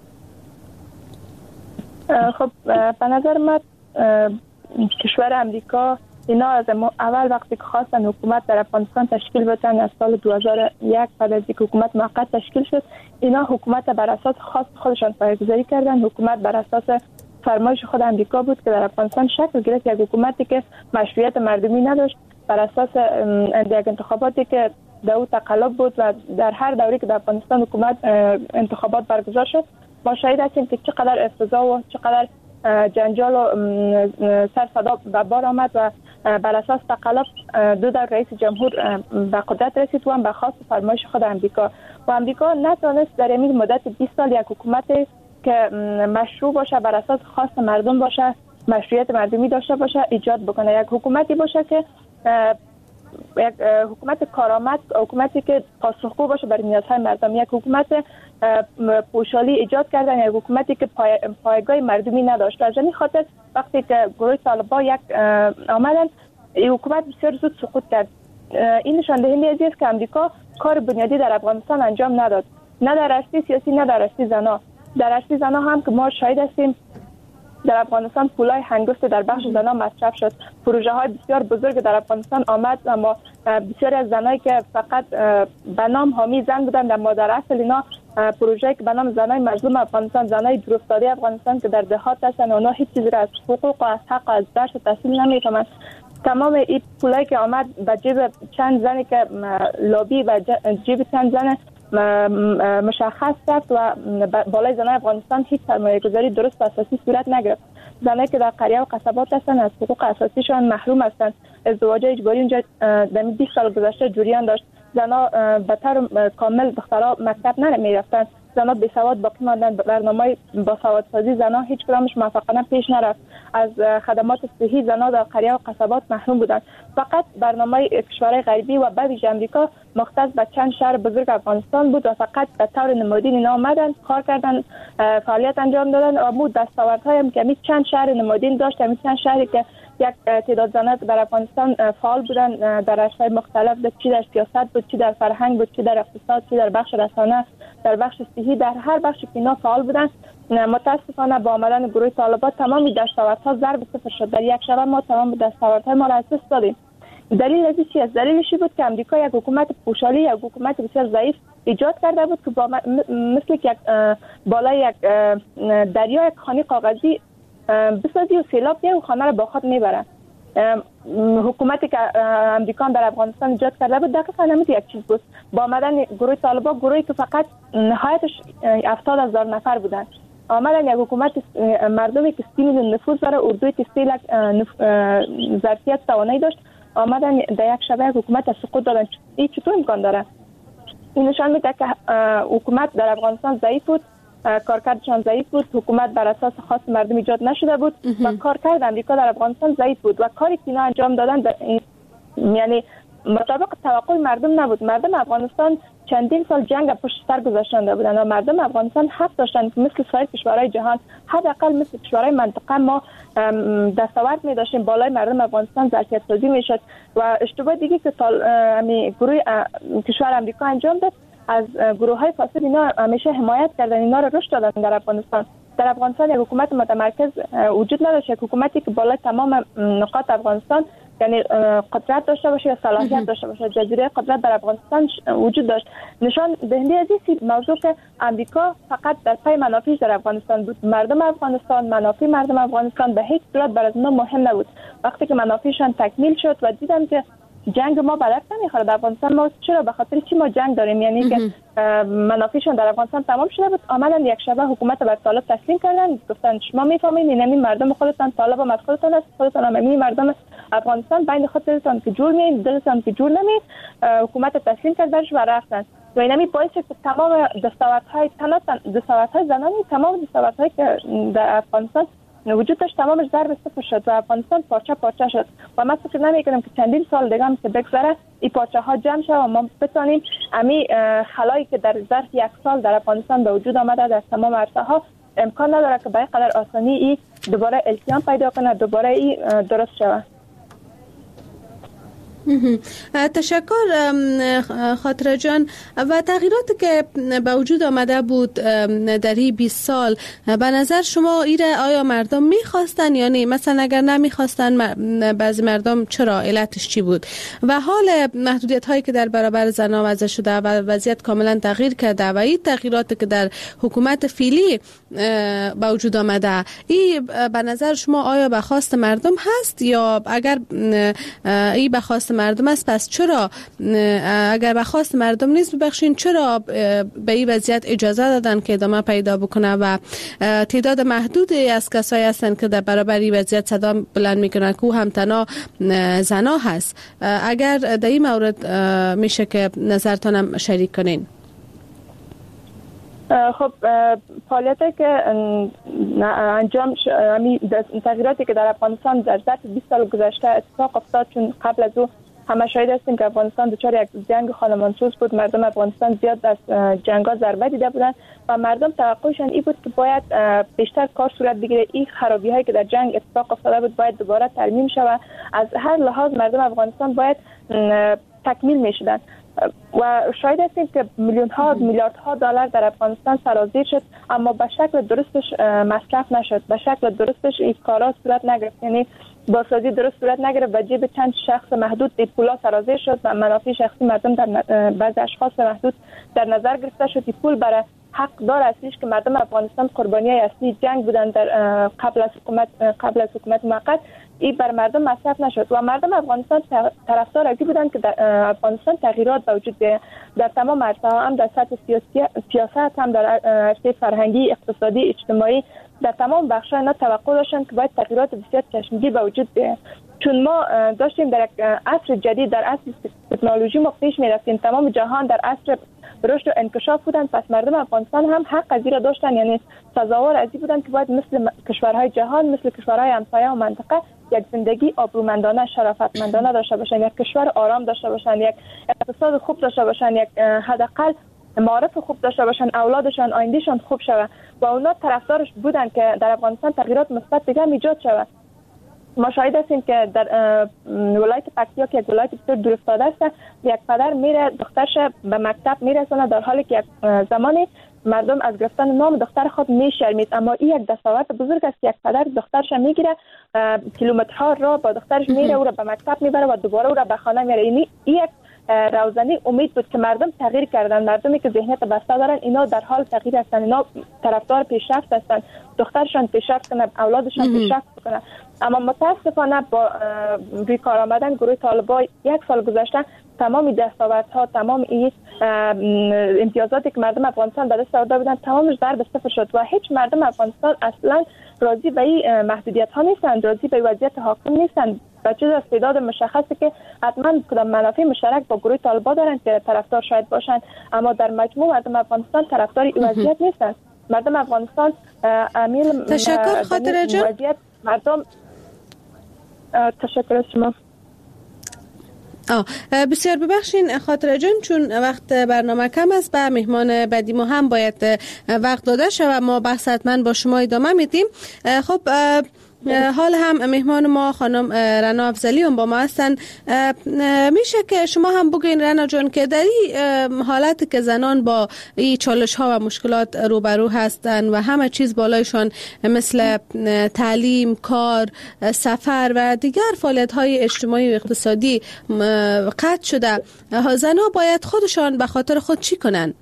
خب به نظر من کشور امریکا اینا از اول وقتی که خواستن حکومت در افغانستان تشکیل بدن از سال 2001 بعد از اینکه حکومت موقت تشکیل شد، اینا حکومت بر اساس خاص خودشان پایه‌گذاری کردن. حکومت بر اساس فرمایش خود امریکا بود که در افغانستان شکل گرفت، یک حکومتی که مشروعیت مردمی نداشت، بر اساس یک انتخاباتی که دو تقلب بود و در هر دوری که در افغانستان حکومت انتخابات برگزار شد ما شاهد هستیم که چقدر افتضاح و چقدر جنجال و سر صدا به بار آمد و بر اساس تقلب دو در رئیس جمهور به قدرت رسید و هم به خواست فرمایش خود امریکا و امریکا نتونست در این مدت 20 سال یک حکومت که مشروع باشه، بر اساس خواست مردم باشه، مشروعیت مردمی داشته باشه ایجاد بکنه. یک حکومتی باشه که یک حکومت کارآمد، حکومتی که پاسخگو باشه برای نیازهای مردم، یک حکومت پوشالی ایجاد کردن، یک حکومتی که پایگاه مردمی نداشت. از این خاطر وقتی که گروه طالبان یک آمدن، این حکومت بسیار زود سقوط کرد. این نشان دهنده است که امریکا کار بنیادی در افغانستان انجام نداد، نه در راستی سیاسی نه در راستی زنا. در راستی زنا هم که ما شاهد هستیم در افغانستان پولای هنگفت در بخش زنا مصرف شد، پروژه های بسیار بزرگ در افغانستان آمد اما بسیاری از زنایی که فقط به نام حامی زن بودند اما در اصل اینا پروژه‌ای که به نام زنای مظلوم افغانستان، زنای دورافتاده افغانستان که در دهات هستن، اونا هیچ چیزی را از حقوق و از حق از درس و تحصیل نمی‌فهمند. تمام این پولایی که آمد به جیب چند زنی که لابی و جیب چند زن مشخص رفت و بالای زنای افغانستان هیچ سرمایه‌گذاری درست و اساسی صورت نگرفت. زنایی که در قریه و قصبات هستند از حقوق اساسیشان محروم هستند. ازدواج اجباری اونجا در 20 سال گذشته جریان داشت. زنا به طور کامل دخترها مکتب نمیرفتن، زنا بی سواد باقی ماندن. برنامه با سوادسازی زنا هیچ کدامش موفقانه پیش نرفت. از خدمات صحی زنا در قریه و قصبات محروم بودند. فقط برنامه کشورهای غربی و به ویژه امریکا مختص به چند شهر بزرگ افغانستان بود و فقط به طور نمادین اینا آمدن، کار کردن، فعالیت انجام دادن و بود دستاوردهای هم که چند شهر نمادین داشت. چند شهری که یک تعداد زنان در افغانستان فعال بودن در عرصه‌های مختلف، چی در سیاست بود، چی در فرهنگ بود، چی در اقتصاد، چی در بخش رسانه، در بخش صحی، در هر بخشی که اینا فعال بودن. متاسفانه با آمدن گروه طالبان تمام دستاوردها ضرب صفر شد. در یک شب ما تمام دستاوردهای ما را از دست دادیم. دلیل از چی است؟ دلیلش بود که امریکا یک حکومت پوشالی، یک حکومت بسیار ضعیف ایجاد کرده بود که مثل یک بالای یک دریا یک خانه کاغذی بسازی و سیلاب میاد و خانه را با خود میبره. حکومتی که امریکا در افغانستان ایجاد کرده بود دقیقاً همین یک چیز بود. با آمدن گروه طالبان، گروهی که فقط نهایتش 70,000 نفر بودند، آمدن یک حکومت مردمی که 30 میلیون نفوذ داره، اردوی که 3 لک ظرفیت توانایی داشت، آمدن در یک شبه حکومت سقوط دادن. این چطور امکان داره؟ این نشان میده که حکومت در افغانستان ضعیف بود، کارکردشان ضعیف بود، حکومت بر اساس خواست مردم ایجاد نشده بود و کارکرد امریکا در افغانستان ضعیف بود و کاری که اینا انجام دادن یعنی مطابق توقع مردم نبود. مردم افغانستان چندین سال جنگ پشت سر گذاشته بودند و مردم افغانستان حق داشتند که مثل سایر کشورهای جهان، حداقل مثل کشورهای منطقه، ما دستاورد می داشتیم، بالای مردم افغانستان ظرفیت سازی میشد. و اشتباه دیگه که گروه کشور امریکا انجام داد، از گروه های فاسد اینا همیشه حمایت کردن، اینا رو رشد دادن در افغانستان. در افغانستان یک حکومت متمرکز وجود نداشت، یک حکومتی که بالای تمام نقاط افغانستان یعنی قدرت داشته باشه یا صلاحیت داشته باشه. جزیره قدرت در افغانستان وجود داشت. نشان دهنده از این موضوع که امریکا فقط در پای منافعش در افغانستان بود. مردم افغانستان، منافع مردم افغانستان به هیچ صورت برای اونا مهم نبود. وقتی که منافعشان تکمیل شد و دیدن که جنگ ما بلد نمیخوره در افغانستان، ما چرا به خاطر چی ما جنگ داریم، یعنی که منافعشان در افغانستان تمام شده بود، آمدن یک شبه حکومت بر طالب تسلیم کردن. گفتن شما میفهمین این مردم خودتان، طالب هم از خودتان است، خودتان هم این مردم افغانستان، بین خودتان که جور میین، دلتان که جور نمید، حکومت تسلیم کرد برش و رفتن. و اینمی باعث شد که تمام دستاوردهای زنانی، تمام دستاوردهایی که در افغانستان وجود داشت تمامش ضرب صفر شد و افغانستان پارچه پارچه شد. و من فکر نمی‌کنم که چندین سال دیگه هم که بگذره این پارچه ها جمع شه و ما بتونیم امی خلایی که در ظرف یک سال در افغانستان به وجود آمده در تمام عرصه ها امکان نداره که به این قدر آسانی این دوباره التیام پیدا کنه، دوباره این درست شود. تشکر خاطره جان. و تغییراتی که به وجود آمده بود در این 20 سال به نظر شما ایره آیا مردم میخواستن یا نه؟ مثلا اگر نمیخواستن بعضی مردم چرا، علتش چی بود؟ و حال محدودیت هایی که در برابر زنان وضع شده و وضعیت کاملا تغییر کرده و این تغییراتی که در حکومت فعلی به وجود آمده، این به نظر شما آیا به خواست مردم هست یا اگر این به خواست مردم است پس چرا، اگر به خواست مردم نیست ببخشین، چرا به این وضعیت اجازه دادن که ادامه پیدا بکنه و تعداد محدودی از کسایی هستند که در برابر این وضعیت صدا بلند میکنن که هم تنها زنا هست؟ اگر در این مورد میشه که نظرتانم شریک کنین. خب فعالیتی که انجام تغییراتی که در افغانستان در ظرف 20 سال گذشته اتفاق افتاد، چون قبل از او همه شاهد هستیم که افغانستان دچار یک جنگ خانمانسوز بود. مردم افغانستان زیاد از جنگ‌ها ضربه دیده بودند و مردم توقعشان این بود که باید بیشتر کار صورت بگیره، این خرابی‌هایی که در جنگ اتفاق افتاده بود باید دوباره ترمیم شود. از هر لحاظ مردم افغانستان باید تکمیل می‌شدند و شاید هستیم که میلیاردها دلار در افغانستان سرازیر شد، اما به شکل درستش مصرف نشد، به شکل درستش این کارا صورت نگرفت، یعنی بازسازی درست صورت نگرفت و جیب چند شخص محدود این پولا سرازیر شد و منافع شخصی مردم در بعض اشخاص محدود در نظر گرفته شد. این پول برای حق دار اصلیش که مردم افغانستان قربانی اصلی جنگ بودن در قبل از حکومت موقت، این بر مردم مصرف نشد و مردم افغانستان طرفدار ازی بودند که در افغانستان تغییرات به وجود بیاید در تمام عرصه‌ها، هم در سطح سیاست، هم در عرصه فرهنگی، اقتصادی، اجتماعی، در تمام بخش‌ها اینا توقع داشتند که باید تغییرات بسیار چشمگیر به وجود بیاید. چون ما داشتیم در یک عصر جدید، در عصر تکنولوژی ما پیش می رفتیم، تمام جهان در عصر رشد و انکشاف بودن، پس مردم افغانستان هم حق از این را داشتن، یعنی سزاوار از این بودن که باید مثل کشورهای جهان، مثل کشورهای همسایه و منطقه یک زندگی آبرومندانه، شرافتمندانه داشته باشن، یک کشور آرام داشته باشن، یک اقتصاد خوب داشته باشن، یک حداقل معارف خوب داشته باشن، اولادشان آیندهشان خوب شود و اونا طرفدارش بودن که در افغانستان تغییرات مثبت دیگه ایجاد شود. ما شاهد هستیم که در ولایت پکتیا که یک ولایت بسیار دور افتاده است، یک پدر میره دخترش به مکتب میرسونه در حالی که یک زمانی مردم از گرفتن نام دختر خود میشرمید، اما این یک دستاورد بزرگ است که یک پدر دخترش میگیره، کیلومترها را با دخترش میره، او را به مکتب میبره و دوباره او را به خانه میره. این یک روزنی امید بود که مردم تغییر کردن، مردمی که ذهنیت بسته دارن اینا در حال تغییر هستن، اینا طرفدار پیشرفت هستن، دخترشان پیشرفت کنه، اولادشان پیشرفت کنه. اما متاسفانه با روی کار آمدن گروه طالبان یک سال گذشته تمام دستاوردها، تمام این امتیازاتی که مردم افغانستان به دست آورده بودن تمامش ضرب صفر شد و هیچ مردم افغانستان اصلا راضی به این محدودیت ها نیستن، راضی به وضعیت حاکم نیستن. و چیز از تعداد مشخصی که حتما کدام منافع مشترک با گروه طالبان دارن که طرفدار شاید باشن، اما در مجموع مردم افغانستان طرفدار این وضعیت نیستن. مردم افغانستان امیل تشکر خاطره جان. وضعیت مردم تشکر از شما. بسیار ببخشین خاطره جان، چون وقت برنامه کم است به مهمان بعدی ما هم باید وقت داده شود، ما بحث حتما با شما ادامه میدیم. خب حال هم مهمان ما خانم رنا افضلی هم با ما هستن. میشه که شما هم بگین رنا جان که در این حالت که زنان با این چالش ها و مشکلات روبرو هستن و همه چیز بالایشان مثل تعلیم، کار، سفر و دیگر فعالیت های اجتماعی و اقتصادی قطع شده، زنها باید خودشان به خاطر خود چی کنن؟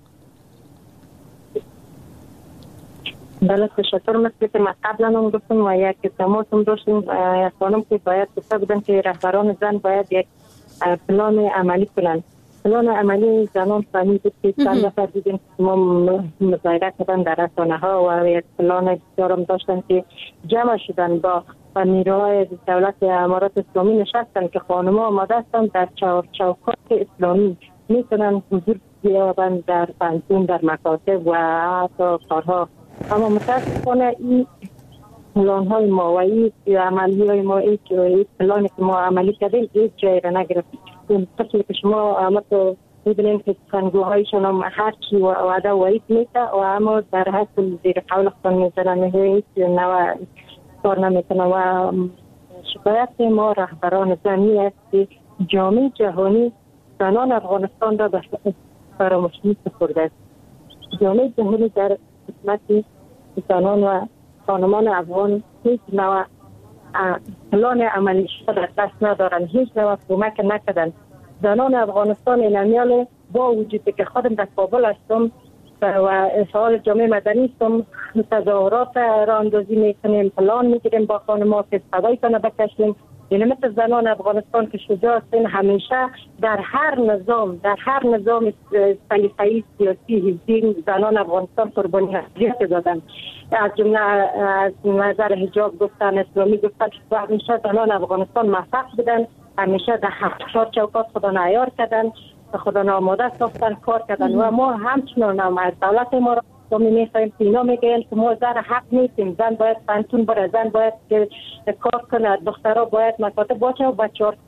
بله تشکر. مثل که ما قبلا هم گفتم و یک تماس هم داشتیم، یک خانم که باید گفته بودن که رهبران زن باید یک پلان عملی کنن. پلان عملی زنان فهمید که چند نفر دیدیم که ما مظاهره کردن در رسانه ها و یک پلان بسیار هم داشتن که جمع شدن با نیروهای دولت امارات اسلامی نشستن که خانم‌ها آماده هستن در چوکات اسلامی میتونن حضور بیابند در پنجون، در مکاتب و حتی کارها. اما متاسفانه این پلان های ما و این عملی های ما، این پلانی که ما عملی کردیم هیچ جایی را نگرفت. مثل که شما همه می‌بینیم که سخنگوهایشان هم هر چی وعده وعید میده و اما در حصل زیر قول خودن میزنن، هیچ نوع کار نمیکنن. و شکایت ما رهبران زنی است که جامعه جهانی زنان افغانستان را به فراموشی سپرده است. جامعه جهانی در خدمت زنان و خانمان افغان هیچ نوع پلان عملی شده در دست ندارن، هیچ نوع کمک نکردن. زنان افغانستان اینمیال با وجودی که خودم در کابل هستم و فعال جامعه مدنی هستم، تظاهرات را اندازی میکنیم، پلان میگیریم با خانم‌ها که صدای کنه بکشیم. یعنی مثل زنان افغانستان که شجاع هستین، همیشه در هر نظام سلیقه‌ای سیاسی حزبی زنان افغانستان قربانی حیات دادن. از جمله از نظر حجاب گفتن، اسلامی گفتن و همیشه زنان افغانستان موفق بودن، همیشه در هر چوکات خدا عیار کردن، خدا آماده ساختن، کار کردن. و ما همچنان هم از دولت ما را می‌خوایم که اینا میگن که ما زن حق نیستیم، زن باید پنتون بره، زن باید که کار کنه، دخترها باید مکاتب باشه و با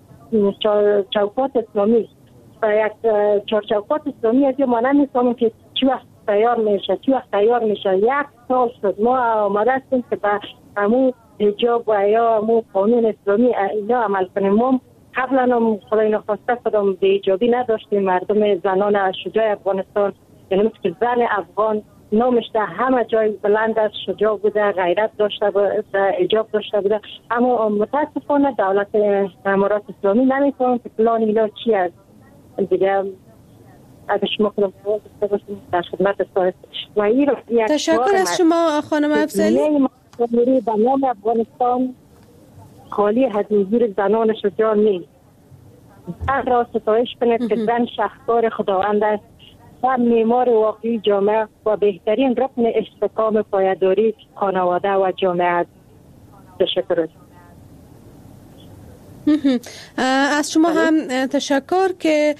چوکات اسلامی و یک چوکات اسلامی از ما نمی‌فهمیم که چی وقت تیار میشه. یک سال شد ما آماده هستیم که با همون حجاب و یا همون قانون اسلامی اینا عمل کنیم. ما قبلا هم خدای نخواسته کدام بی‌حجابی نداشتیم. مردم زنان شجاع افغانستان، یعنی مثل زن افغان نامش در همه جای بلند است، شجاع بوده، غیرت داشته بوده، حجاب داشته بوده. اما متاسفانه دولت امارات اسلامی نمی‌فهمه که پلان اینا چی است. دیگه اگه شما کنم در خدمت است و این تشکر از شما خانم افضلی. به نام افغانستان خالی از حضور زنان شجاع نیست. زن را ستایش کنید که زن شهکار خداوند است و معمار واقعی جامعه و بهترین رکن استحکام پایداری خانواده و جامعه است. تشکر. از شما هم تشکر که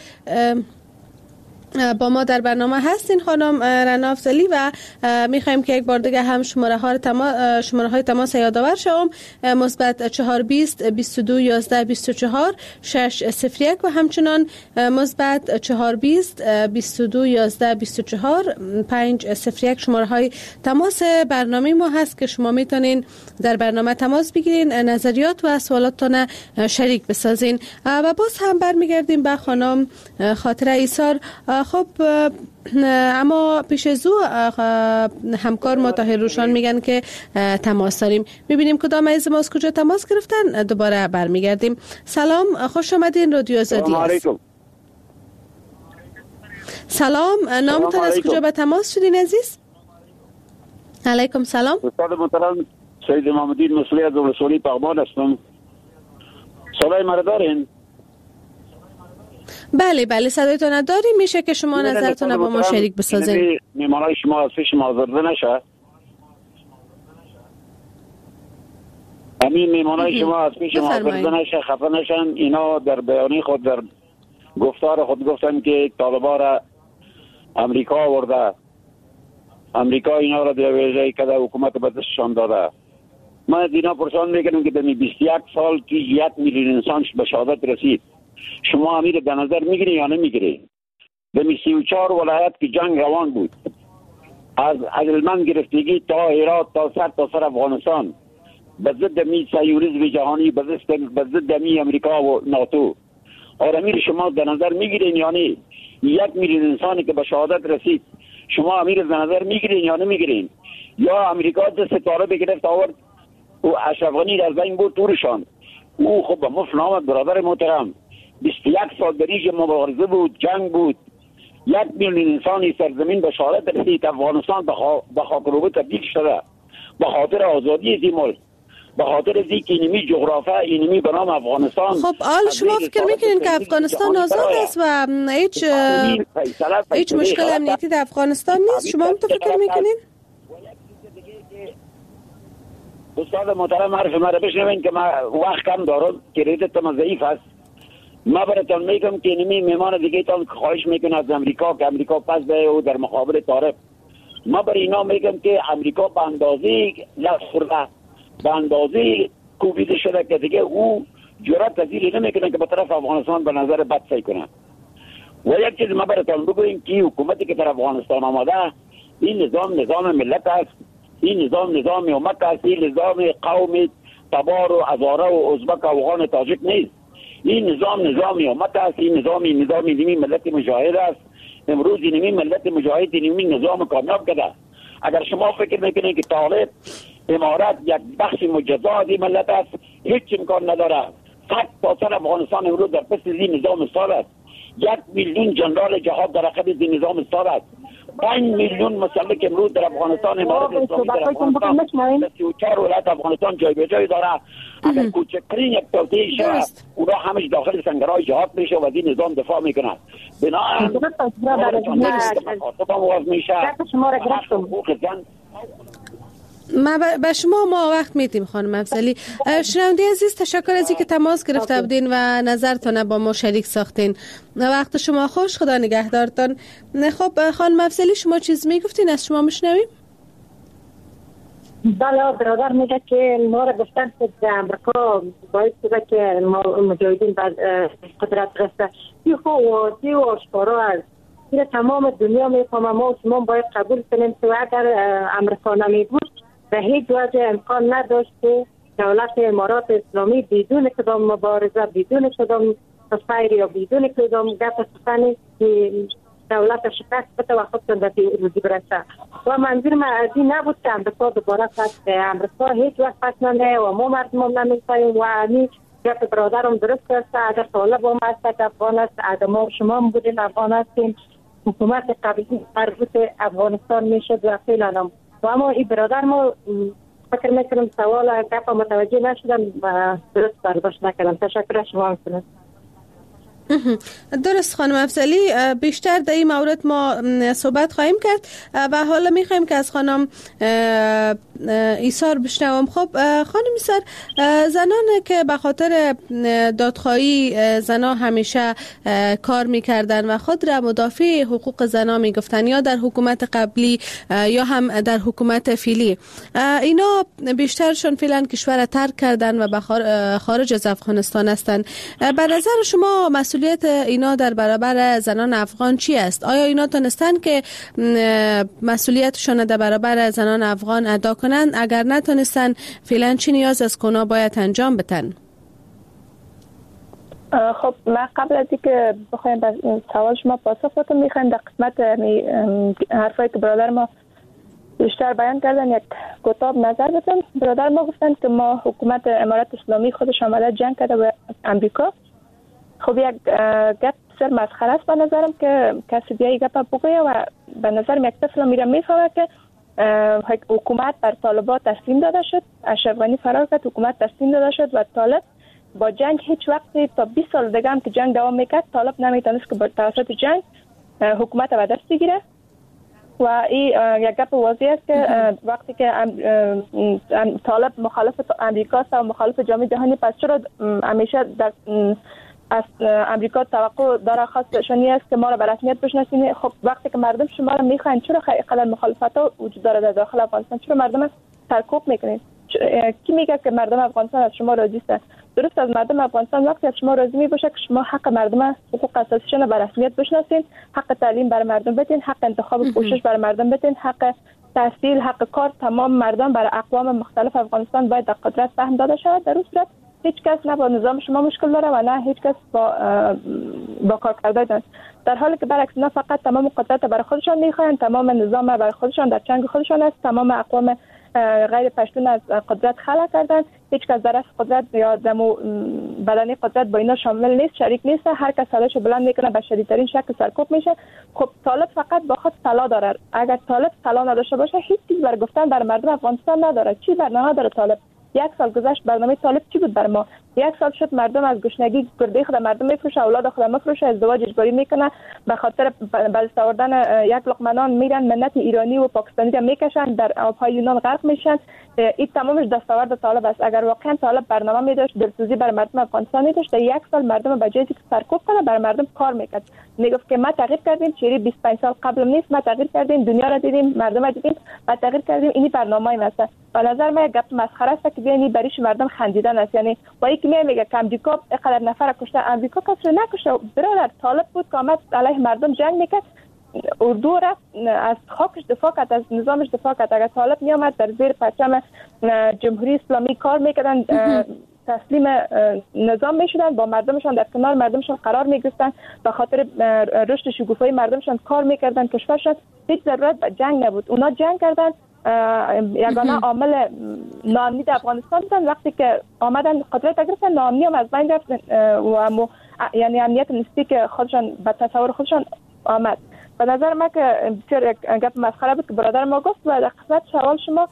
با ما در برنامه هستین خانم رنا افضلی و میخوایم که یک بار دیگه هم شماره های تماس یادآور شوم: مثبت 420 22 11 24 601 و همچنان مثبت 420 22 11 24 501 شماره های تماس برنامه ما هست که شما میتونین در برنامه تماس بگیرین، نظریات و سوالاتتون شریک بسازین. و باز هم برمیگردیم به خانم خاطره ایثار. خب اما پیش از او همکار ما طاهر روشان میگن که تماس داریم. میبینیم کدام از ما از کجا تماس گرفتن. دوباره برمیگردیم. سلام، خوش آمدین رادیو آزادی است. سلام، نامتون از کجا به تماس شدین عزیز؟ علیکم سلام. استاد محترم سید محمدی مسئولی از رسولی پغمان هستم. صدای مرا دارین؟ بله صدایتون داریم. میشه که شما نظرتون با ما شریک بسازین؟ میمانای شما از پیش ما آزرده نشه. همین میمانای شما از پیش ما آزرده نشه، خفه نشن. اینا در بیانی خود، در گفتار خود گفتن که طالبان را امریکا آورده، امریکا اینا را در ویژه کده حکومت به دستشان داده. من از اینا پرسان میکنم که در 21 سال که 1 میلیون انسان به شهادت رسید، شما امیر به نظر میگیرین یا نمیگیرین؟ در 34 ولایت که جنگ روان بود، از هلمند گرفتگی تا هرات تا سر افغانستان، به ضد می سیوریسم جهانی، به ضد می امریکا و ناتو. اور امیر شما به نظر میگیرین یا نه؟ 1 میلیون انسانی که به شهادت رسید، شما امیر به نظر میگیرین یا نمیگیرین؟ یا امریکا دست طالب گرفت آورد و اشرف غنی از بین برد تورشان. او خب به مفت نامد. برادر محترم، 21 سال دریج مبارزه بود، جنگ بود، 1 میلیون انسانی سرزمین به شهادت رسید. افغانستان به خاکروبه تبدیل شده به خاطر آزادی این ملک، به خاطر اینکه اینمی جغرافیا اینمی به نام افغانستان. خب آل شما فکر میکنین که افغانستان آزاد است و هیچ مشکل امنیتی در افغانستان نیست؟ شما هم تو فکر میکنین؟ استاد محترم حرف مرا بشنوین که من وقت کم دارم، کریدتم ضعیف است. ما براتون میگم که اینمی میمان دیگه تان خواهش میکنه از امریکا که امریکا پس به او در مقابل طالب. ما برای اینا میگم که امریکا به اندازه لفظ به اندازه کوبیده شده که دیگه او جرأت پذیری نمیکنه که به طرف افغانستان به نظر بد سعی کنه. و یک چیز ما براتون بگویم که حکومتی که در افغانستان آمده، این نظام ملت است، این نظام امت است، این نظام قوم تبار و هزاره و ازبک و افغان تاجیک نیست. این نظام امت است، این نظام نیمی ملت مجاهد است. امروز نیمی ملت مجاهد نیمی نظام کامیاب کرده. اگر شما فکر میکنید که طالب امارات یک بخش مجزا دی ملت است، هیچ امکان نداره. 100% افغانستان امروز در پس این نظام استاد است. 1 میلیون جنرال جهاد در عقب این نظام استاد است. 5 میلیون مسلح امروز در افغانستان امارات اسلامی در افغانستان 34 ولایت افغانستان جای به جای داره. اگر کوچکترین یک توطئه شه اونا همش داخل سنگرهای جهاد میشه و از این نظام دفاع میکنن. بنابراین ما به شما وقت میدیم خانم افضلی. شنونده عزیز، تشکر از اینکه تماس گرفته بودین و نظرتون با ما شریک ساختین. وقت شما خوش، خدا نگهدارتان. خب خانم افضلی، شما چیز میگفتین، از شما میشنویم؟ بله برادر میگه که ما را گفتن که امریکا باید شده که مجاهدین بعد قدرت رسته. این خب واضح و آشکارا است. این تمام دنیا میفهمه. ما شما باید قبول کنیم که اگر امریکا نمیبود به هیچ وجه امکان نداشت که دولت امارات اسلامی بدون کدام مبارزه، بدون کدام سفیر یا بدون کدام گپ سخنی که دولت شکست بده و خودتون به روزی برسه. و منظور من از این نبود که امریکا دوباره پس امریکا هیچ وقت پس نده و ما مردم هم نمی‌خوایم. و همین گپ برادرم درست است. اگر طالب هم هست که افغان است، اگر ما شما هم بودین افغان هستیم، حکومت قبلی مربوط افغانستان میشد و فعلا. و اما این برادر ما فکر میکنم سوال گپ متوجه نشدم و درست برداشت نکردم. تشکر شما میکنم. درست خانم افضلی، بیشتر در این مورد ما صحبت خواهیم کرد و حالا میخوایم که از خانم ایثار بشنوم. خب خانم ایثار، زنان که به خاطر دادخواهی زنا همیشه کار میکردن و خود را مدافع حقوق زنا میگفتن، یا در حکومت قبلی یا هم در حکومت فعلی، اینا بیشترشون فعلا کشور ترک کردن و به خارج از افغانستان هستند. به نظر شما مسئولیت اینا در برابر زنان افغان چی است؟ آیا اینا تونستن که مسئولیتشون در برابر زنان افغان ادا کنند؟ اگر نتونستن فعلا چی نیاز از اونا باید انجام بدن؟ خب من قبل از اینکه بخوایم به سوال شما پاسخ بدم، میخوایم در قسمت حرفایی که برادر ما بیشتر بیان کردن یک کوتاه نظر بدم. برادر ما گفتن که ما حکومت امارت اسلامی خودش آمده جنگ کرده به امریکا. خب یک گپ بسیار مسخره است به نظرم که کسی دیگه گپ بگویه و به نظرم یک طفل میره میفهمه که حکومت بر طالبان تسلیم داده شد. اشرف غنی فرار کرد، حکومت تسلیم داده شد و طالب با جنگ هیچ وقتی تا 20 سال دیگه هم که جنگ دوام میکرد، طالب نمیتونست که با توسط جنگ حکومت به دست بگیره. و این یک گپ واضح است که وقتی که طالب مخالف امریکا است و مخالف جامعه جهانی، پس چرا همیشه از امریکا توقع داره خواستشانی است که ما را به رسمیت بشناسید؟ خب وقتی که مردم شما را میخواین، چرا خیلی مخالفت ها وجود داره در داخل افغانستان؟ چرا مردم سرکوب میکنید؟ کی میگه که مردم افغانستان از شما راضی است؟ درست از مردم افغانستان وقتی از شما راضی میباشه که شما حق مردم، حقوق اساسیشون به رسمیت بشناسید، حق تعلیم برای مردم بدین، حق انتخاب پوشش برای مردم بدین، حق تحصیل، حق کار تمام مردم برای اقوام مختلف افغانستان باید در قدرت سهم داده شود. در اون صورت هیچ کس نه با نظام شما مشکل داره و نه هیچ کس با کار کردن. در حالی که برعکس نه فقط تمام قدرت برای خودشان میخواین، تمام نظام برای خودشان در چنگ خودشان است، تمام اقوام غیر پشتون از قدرت خلع کردن. هیچ کس در از قدرت یا دمو بدنی قدرت با اینا شامل نیست، شریک نیست. هر کس سالش بلند میکنه به شدیدترین شکل سرکوب میشه. خب طالب فقط با خود طلا داره. اگر طالب طلا نداشته باشه هیچ چیز برای گفتن برای مردم افغانستان نداره. چی برنامه داره طالب؟ یک سال گذشت، برنامه طالب چی بود بر ما؟ یک سال شد مردم از گشنگی گرده خود مردم میفروشه، اولاد خود میفروشه، ازدواج اجباری میکنه، به خاطر بلست آوردن یک لقمه نان میرن منت ایرانی و پاکستانی را میکشن، در آبهای یونان غرق میشن. این تمامش دستاورد طالب است. اگر واقعا طالب برنامه میداشت، دلسوزی برای مردم افغانستان میداشت، در یک سال مردم به جای اینکه سرکوب کنه برای مردم کار میکرد. میگفت که ما تغییر کردیم، چیری 25 سال قبل نیست، ما تغییر کردیم، دنیا را دیدیم، مردم را دیدیم، ما تغییر کردیم. اینی برنامه‌ای است. به نظر من گپ مسخره است که بیانی بریش مردم خندیدن است. یعنی با اینکه میگه که امریکا اینقدر نفر کشته، امریکا کسی نکشته. برادر طالب بود که آمد علیه مردم جنگ میکرد، اردو رفت از خاکش دفاع کرد، از نظامش دفاع کرد. اگر طالب می آمد در زیر پرچم جمهوری اسلامی کار میکردن، تسلیم نظام میشدن، با مردمشان در کنار مردمشان قرار میگرفتن، به خاطر رشد شکوفایی مردمشان کار میکردن، کشورشان هیچ ضرورت به جنگ نبود. اونا جنگ کردن. یگانه عامل ناامنی در افغانستان بودن. وقتی که آمدن قدرت گرفتن، ناامنی هم از بین رفت و یعنی امنیت نسبی که خودشان به تصور خودشان آمد. به نظر من که بسیار گپ مسخره بود که برادر ما گفت. و در قسمت سوال شما،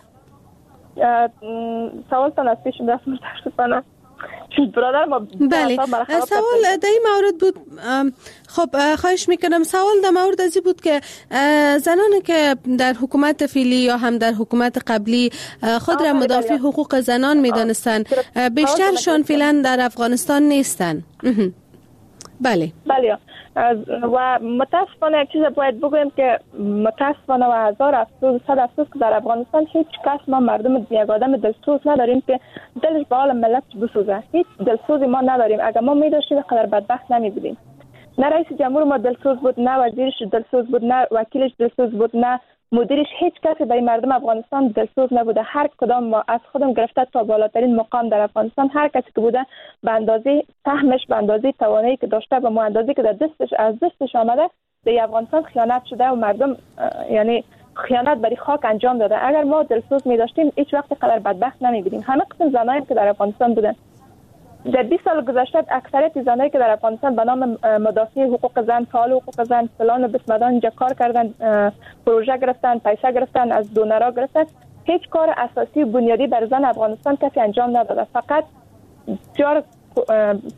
سوالتان از پیش میرفت متاسفانه. برادر ما بله، سوال در این مورد بود. خب خواهش میکنم، سوال در مورد ازی بود که زنانی که در حکومت فعلی یا هم در حکومت قبلی خود را مدافع حقوق زنان میدانستن، بیشترشان فعلا در افغانستان نیستن. بله بله. و متاسفانه یک چیز باید بگویم که متاسفانه و هزار افسوس، صد افسوس که در افغانستان هیچ کس، ما مردم یک آدم دلسوز نداریم که دلش به حال ملت بسوزه. هیچ دلسوزی ما نداریم. اگر ما می‌داشتیم قدر بدبخت نمی‌بودیم. نه رئیس جمهور ما دلسوز بود، نه وزیرش دلسوز بود، نه وکیلش دلسوز بود، نه مدیرش. هیچ کسی برای مردم افغانستان دلسوز نبوده. هر کدام ما از خودم گرفته تا بالاترین مقام در افغانستان، هر کسی که بوده به اندازه سهمش، به اندازه توانایی که داشته، به اندازه که در دستش از دستش آمده به افغانستان خیانت شده و مردم یعنی خیانت برای خاک انجام داده. اگر ما دلسوز می داشتیم هیچ وقت قدر بدبخت نمی بودیم. همه قسم زنایی که در افغانستان بودن در 20 سال گذشته، اکثریت زنایی که در افغانستان به نام مدافع حقوق زن، فعال حقوق زن، فلان و بسمدان اینجا کار کردن، پروژه گرفتن، پیسه گرفتن، از دونرها گرفتن، هیچ کار اساسی بنیادی بر زن افغانستان کسی انجام نداده. فقط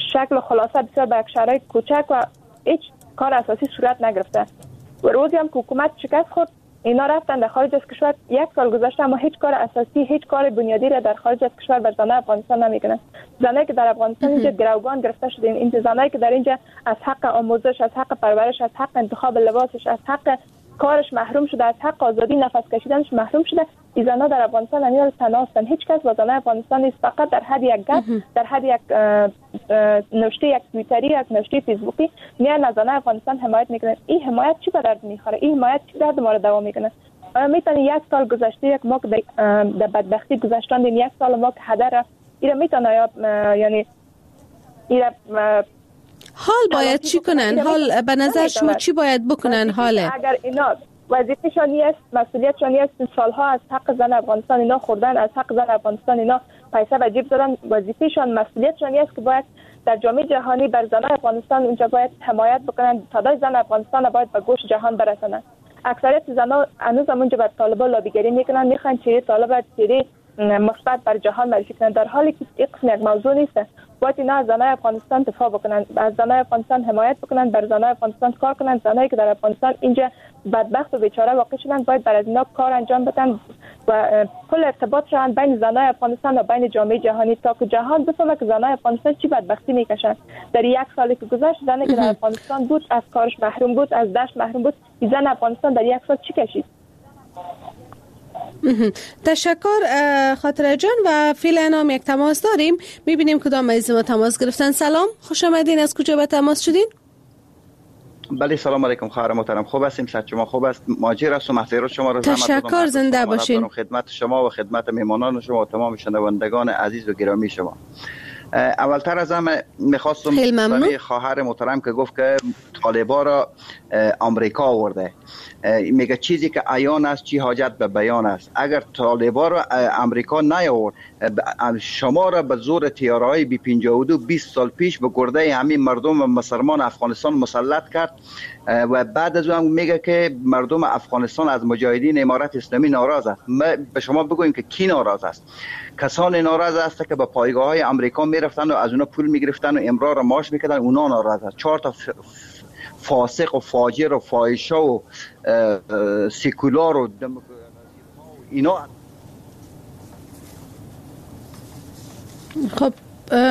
شکل خلاصه بسیار به یک شرایط کوچک و هیچ کار اساسی صورت نگرفته و روزی هم که حکومت شکست خورد اینا رفتن در خارج از کشور. 1 سال گذشته اما هیچ کار اساسی، هیچ کار بنیادی را در خارج از کشور بر زنان افغانستان نمیکنن. زنایی که در افغانستان اینجا گروگان گرفته شده، این زنایی که در اینجا از حق آموزش، از حق پرورش، از حق انتخاب لباسش، از حق کارش محروم شده، از حق آزادی نفس کشیدنش محروم شده، این زنان در افغانستان امیال تناستن. هیچ کس با زنان افغانستان نیست، فقط در حد یک گپ، در حد یک نوشته یک توییتری، یک نوشته فیسبوکی میان از زنان افغانستان حمایت میکنن. این حمایت چی به درد میخوره؟ این حمایت چی درد ما رو دوام میکنه؟ میتونه 1 سال گذشته، یک ما که در بدبختی گذشتاندیم، 1 سال ما که هدر ایره میتونه یعنی ایره حال باید چی کنن؟ حال به نظر شما چی باید بکنن؟ حاله اگر اینا وظیفه‌شان نیست، مسئولیتشان نیست، سالها از حق زن افغانستان اینا خوردن، از حق زن افغانستان اینا پیسه به جیب زدن، وظیفه‌شان مسئولیتشان نیست که باید در جامعه جهانی بر زن افغانستان اونجا باید حمایت بکنن، صدای زن افغانستان باید به گوش جهان برسونن. اکثریت زنان هنوز هم اونجا بر طالبان لابیگری میکنن، میخوان چیره طالب چیره مثبت بر جهان معرفی کنن، در حالی که این قسم یک موضوع نیست. باید اینا از زنای افغانستان دفاع بکنن، از زنای افغانستان حمایت بکنن، بر زنای افغانستان کار کنن. زنایی که در افغانستان اینجا بدبخت و بیچاره واقع شدن باید بر از اینا کار انجام بدن و کل ارتباطشان بین زنای افغانستان و بین جامعه جهانی تا که جهان بفهمه که زنای افغانستان چی بدبختی میکشن. در 1 سالی که گذشت زنی که در افغانستان بود از کارش محروم بود، از دشت محروم بود، زن افغانستان در 1 سال چی کشید؟ تشکر خاطره جان و فعلا هم یک تماس داریم، میبینیم کدام عزیز ما تماس گرفتن. سلام، خوش آمدین. از کجا به تماس شدین؟ بله سلام علیکم خواهر محترم، خوب هستیم؟ صحت شما خوب است؟ ماجر است و محضرات شما رو تشکر، زنده باشین. خدمت شما و خدمت میهمانان شما و تمام شنوندگان عزیز و گرامی شما. اولتر از همه میخواستم برای خواهر محترم که گفت که طالبا را آمریکا آورده، میگه چیزی که عیان است چی حاجت به بیان است. اگر طالبا را آمریکا نیاورد، شما را به زور تیارهای بی 52 20 سال پیش به گرده همین مردم مسلمان افغانستان مسلط کرد و بعد از اون میگه که مردم افغانستان از مجاهدین امارت اسلامی ناراض است. ما به شما بگویم که کی ناراض است؟ کسان ناراض است که به پایگاه های آمریکا میرفتن و از اونا پول میگرفتن و امرار معاش میکردن، اونا ناراض است. 4 تا فاسق و فاجر و فاحشه و سکولار و اینا. خب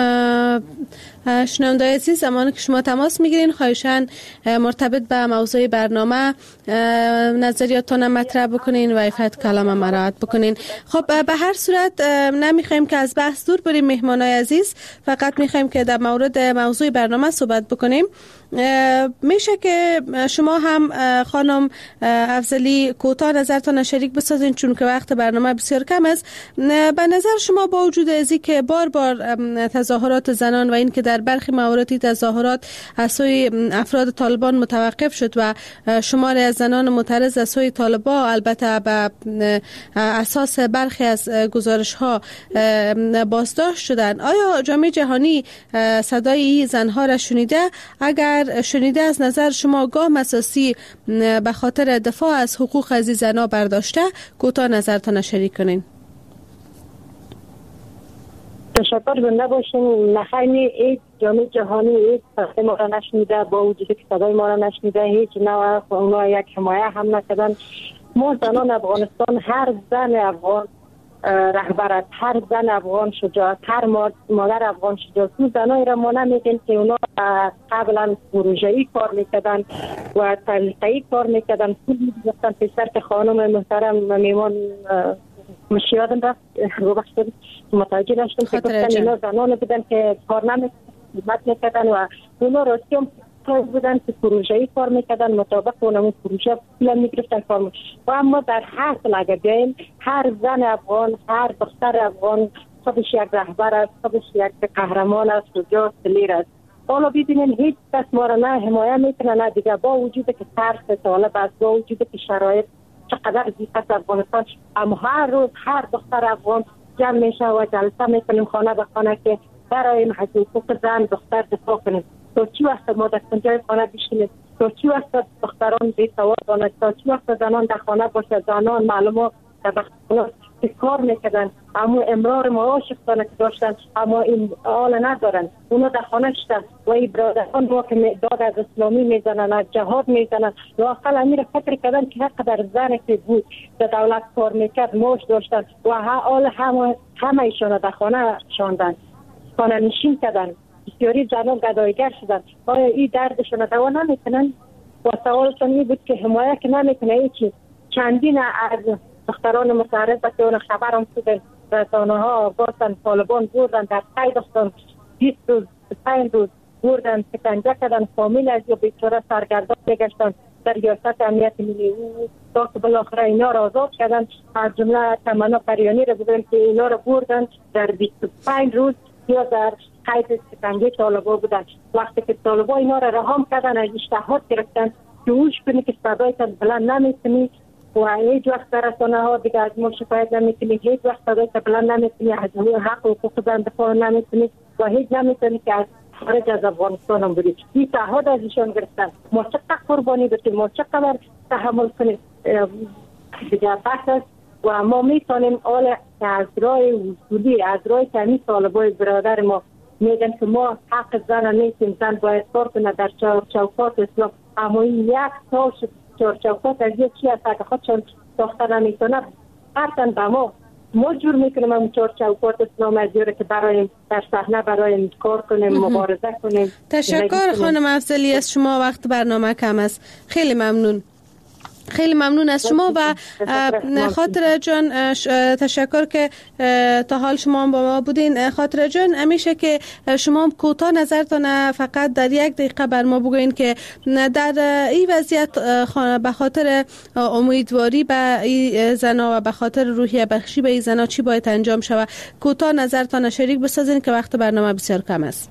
شنونده عزیز، زمانی که شما تماس میگیرین خواهشاً مرتبط به موضوع برنامه نظریاتتون مطرح بکنین و عفت کلام مراعات بکنین. خب به هر صورت نمیخوایم که از بحث دور بریم مهمانای عزیز، فقط میخوایم که در مورد موضوع برنامه صحبت بکنیم. میشه که شما هم خانم افضلی کوتاه نظرتان شریک بسازین چون که وقت برنامه بسیار کم است. به نظر شما با وجود ازی که بار تظاهرات زنان و این که در برخی مواردی تظاهرات از سوی افراد طالبان متوقف شد و شماری از زنان معترض از سوی طالبان البته به اساس برخی از گزارش ها بازداشت شدند، آیا جامعه جهانی صدای زنها را شنیده؟ اگر شنیده، از نظر شما گام اساسی به خاطر دفاع از حقوق از زنها برداشته؟ کوتاه نظرتان شریک کنین. تشکر، زنده باشین. نخیمی هیچ جامعه جهانی هیچ صدای ما را نشنیده، با وجودی که صدای ما را نشنیده هیچ نوع اونا یک حمایه هم نکردن. ما زنان افغانستان، هر زن افغان رهبرت، هر زن افغان شجاعت، هر مادر افغان شجاعت، اون زنایی را ما نمیگیم که اونا قبلا پروژه‌ای کار میکردن و طریقه‌ای کار میکردن، پول می‌گرفتن. پسر که خانم محترم میمان مشیادم رفت ببخشید متوجه نشدم که گفتن اینا زنان بودن که کار نمیکردن و اونا راستی هم بودن که پروژه‌ای کار میکردن، مطابق اون پروژه پول میگرفتن کار میکردن. و اما در هر حال اگر بیاییم، هر زن افغان، هر دختر افغان خودش یک رهبر است، خودش یک قهرمان است، شجاع دلیر است. حالا ببینین هیچ کس ما را نه حمایت میکنه نه دیگه، با وجودی که ترس طالب است، با وجودی که شرایط چقدر زیست افغانستان، اما هر روز هر دختر افغان جمع میشه و جلسه میکنیم خانه به خانه که برای حقوق زن دختر دفاع کنیم. تا چی وقت ما در کنجای خانه بشینیم؟ تا چی وقت دختران بی سواد باشند؟ تا چی وقت زنان در خانه باشه؟ زنان معلومات در بخش که کار میکردن، اما امرار معاششان که داشتن اما این حال ندارن، اونا در خانه شدن و این برادران ما که داد از اسلامی میزنن، از جهاد میزنن، لااقل امیر فکر کردن که حق در زن که بود در دولت کار میکرد معاش داشتن و حال همه ایشان در خانه شاندن، خانه نشین کردن، بسیاری زنان گدایگر شدن. آیا این دردشون دوا نمیکنن؟ و سوالتون این بود که حمایت که نمیکنه ایچی. چندین از دختران متعرض که اون خبر هم شده رسانه ها باشن طالبان بردن در قیدستان 20 روز 5 روز بردن شکنجه کردن، فامیل از یا بیچاره سرگردان بگشتن در ریاست امنیت ملی تا که بالاخره اینا را آزاد کردن. از جمله تمنا قریانی را بودن که اینا را بردن در 25 روز یا در قید شکنجه طالبان بودن. وقتی که طالبان اینا را رها کردن از اشتهات گرفتن که اوش کنی که صدای تا بلند نمیتونی و هیچ وقت در رسانه ها دیگه از ما شکایت نمیتونی، هیچ وقت صدای تا بلند نمیتونی، از حق و حقوق زن دفاع نمیتونی و هیچ نمیتونی که از خارج از افغانستان هم بودی. این تعهد از ایشان گرفتن. ما چقدر قربانی بتیم، ما چقدر تحمل کنیم دیگه بحث است و ما میتونیم آل از راه اصولی از راه تامین طالبای برادر ما میگن که ما حق زن نیستیم، زن باید کار کنه در چوکات اسلام، اما این یک سال چوکات از یک چی است که خودشان ساخته نمیتونه قطعا به ما جور میکنیم اون چوکات اسلام از که برایم در صحنه برایم کار کنیم، مبارزه کنیم. تشکر خانم افضلی، از شما وقت برنامه کم است. خیلی ممنون. خیلی ممنون از شما و خاطره جان تشکر که تا حال شما با ما بودین. خاطره جان همیشه که شما کوتاه نظرتان فقط در 1 دقیقه بر ما بگوین که در این وضعیت به خاطر امیدواری به این زنا و به خاطر روحیه بخشی به این زنا چی باید انجام شود. کوتاه نظرتان شریک بسازین که وقت برنامه بسیار کم است.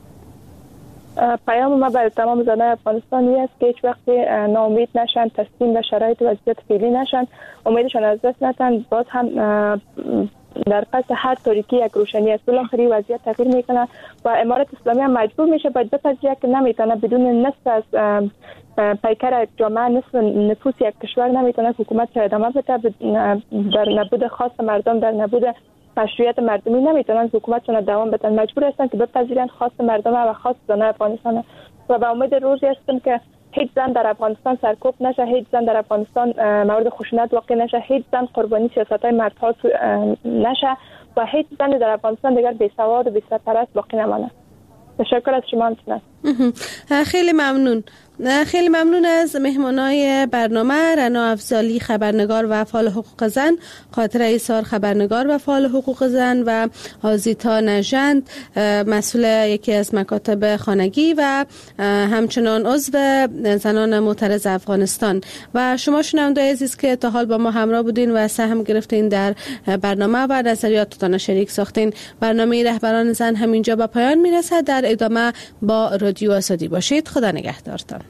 پیام ما برای تمام زنان افغانستان است که هیچ وقت ناامید نشن، تسلیم به شرایط وضعیت فعلی نشن، امیدشان از دست ندن. باز هم در پس هر تاریکی یک روشنی است. بالاخره وضعیت تغییر میکنه و امارت اسلامی هم مجبور میشه باید بپذیره که نمیتونه بدون نصف از پیکر جامعه، نصف نفوس یک کشور نمیتونه حکومت ادامه بده. در نبود خاص مردم، در نبود مشروعیت مردمی نمیتونن حکومتشون دوام بدن، مجبور هستن که بپذیرن خواست مردم و خواست زنان افغانستان و به امید روزی هستیم که هیچ زن در افغانستان سرکوب نشه، هیچ زن در افغانستان مورد خشونت واقع نشه، هیچ زن قربانی سیاست‌های مردها نشه و هیچ زن در افغانستان دیگر بی‌سواد و بی‌سرپرست باقی نمانه. تشکر از شما. خیلی ممنون. خیلی ممنون از مهمانای برنامه رنا افضلی خبرنگار و فعال حقوق زن، خاطره ایسار خبرنگار و فعال حقوق زن و آزیتا نژند مسئول یکی از مکاتب خانگی و همچنان عضو زنان معترض افغانستان و شما شنوندگان عزیز که تا حال با ما همراه بودین و سهم گرفتین در برنامه و نظریاتتان شریک ساختین. برنامه رهبران زن همینجا به پایان میرسد. در ادامه با رادیو آزادی باشید. خدا نگهدارتان.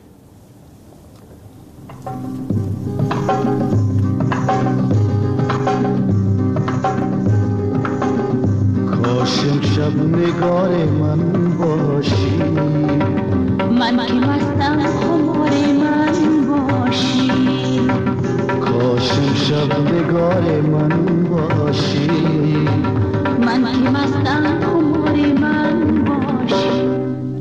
کاش امشب نگار من باشی، من که مستم خمار من باشی. کاش امشب نگار من باشی، من که مستم خمار من باشی.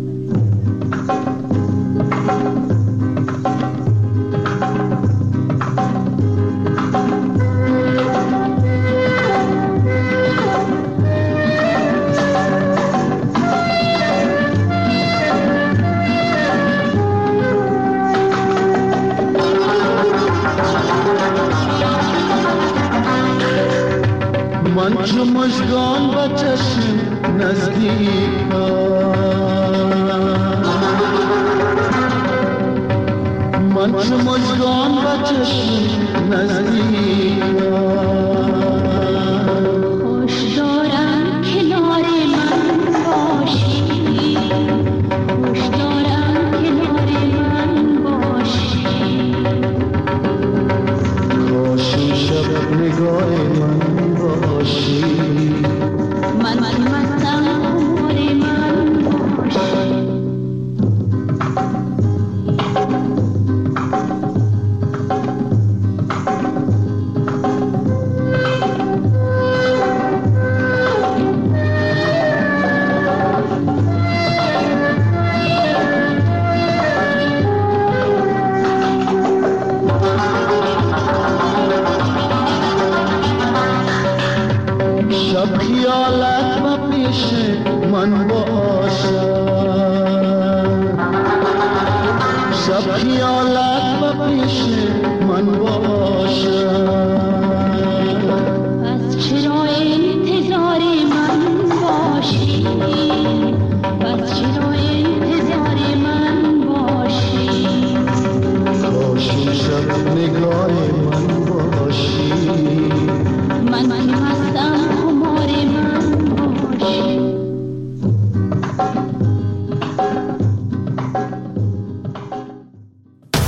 من چو مژگان و چشم نزدیکم، من چو مژگان و چشم نزدیکم. خوش دارم کنار من باشی، خوش دارم کنار من باشی. کاش شب نگاه من باشی، من مستم خمار من باشی. خیالت و پیش من باشد. پس چرا انتظار من باشی، پس چرا انتظار من باشی. کاش شب نگاه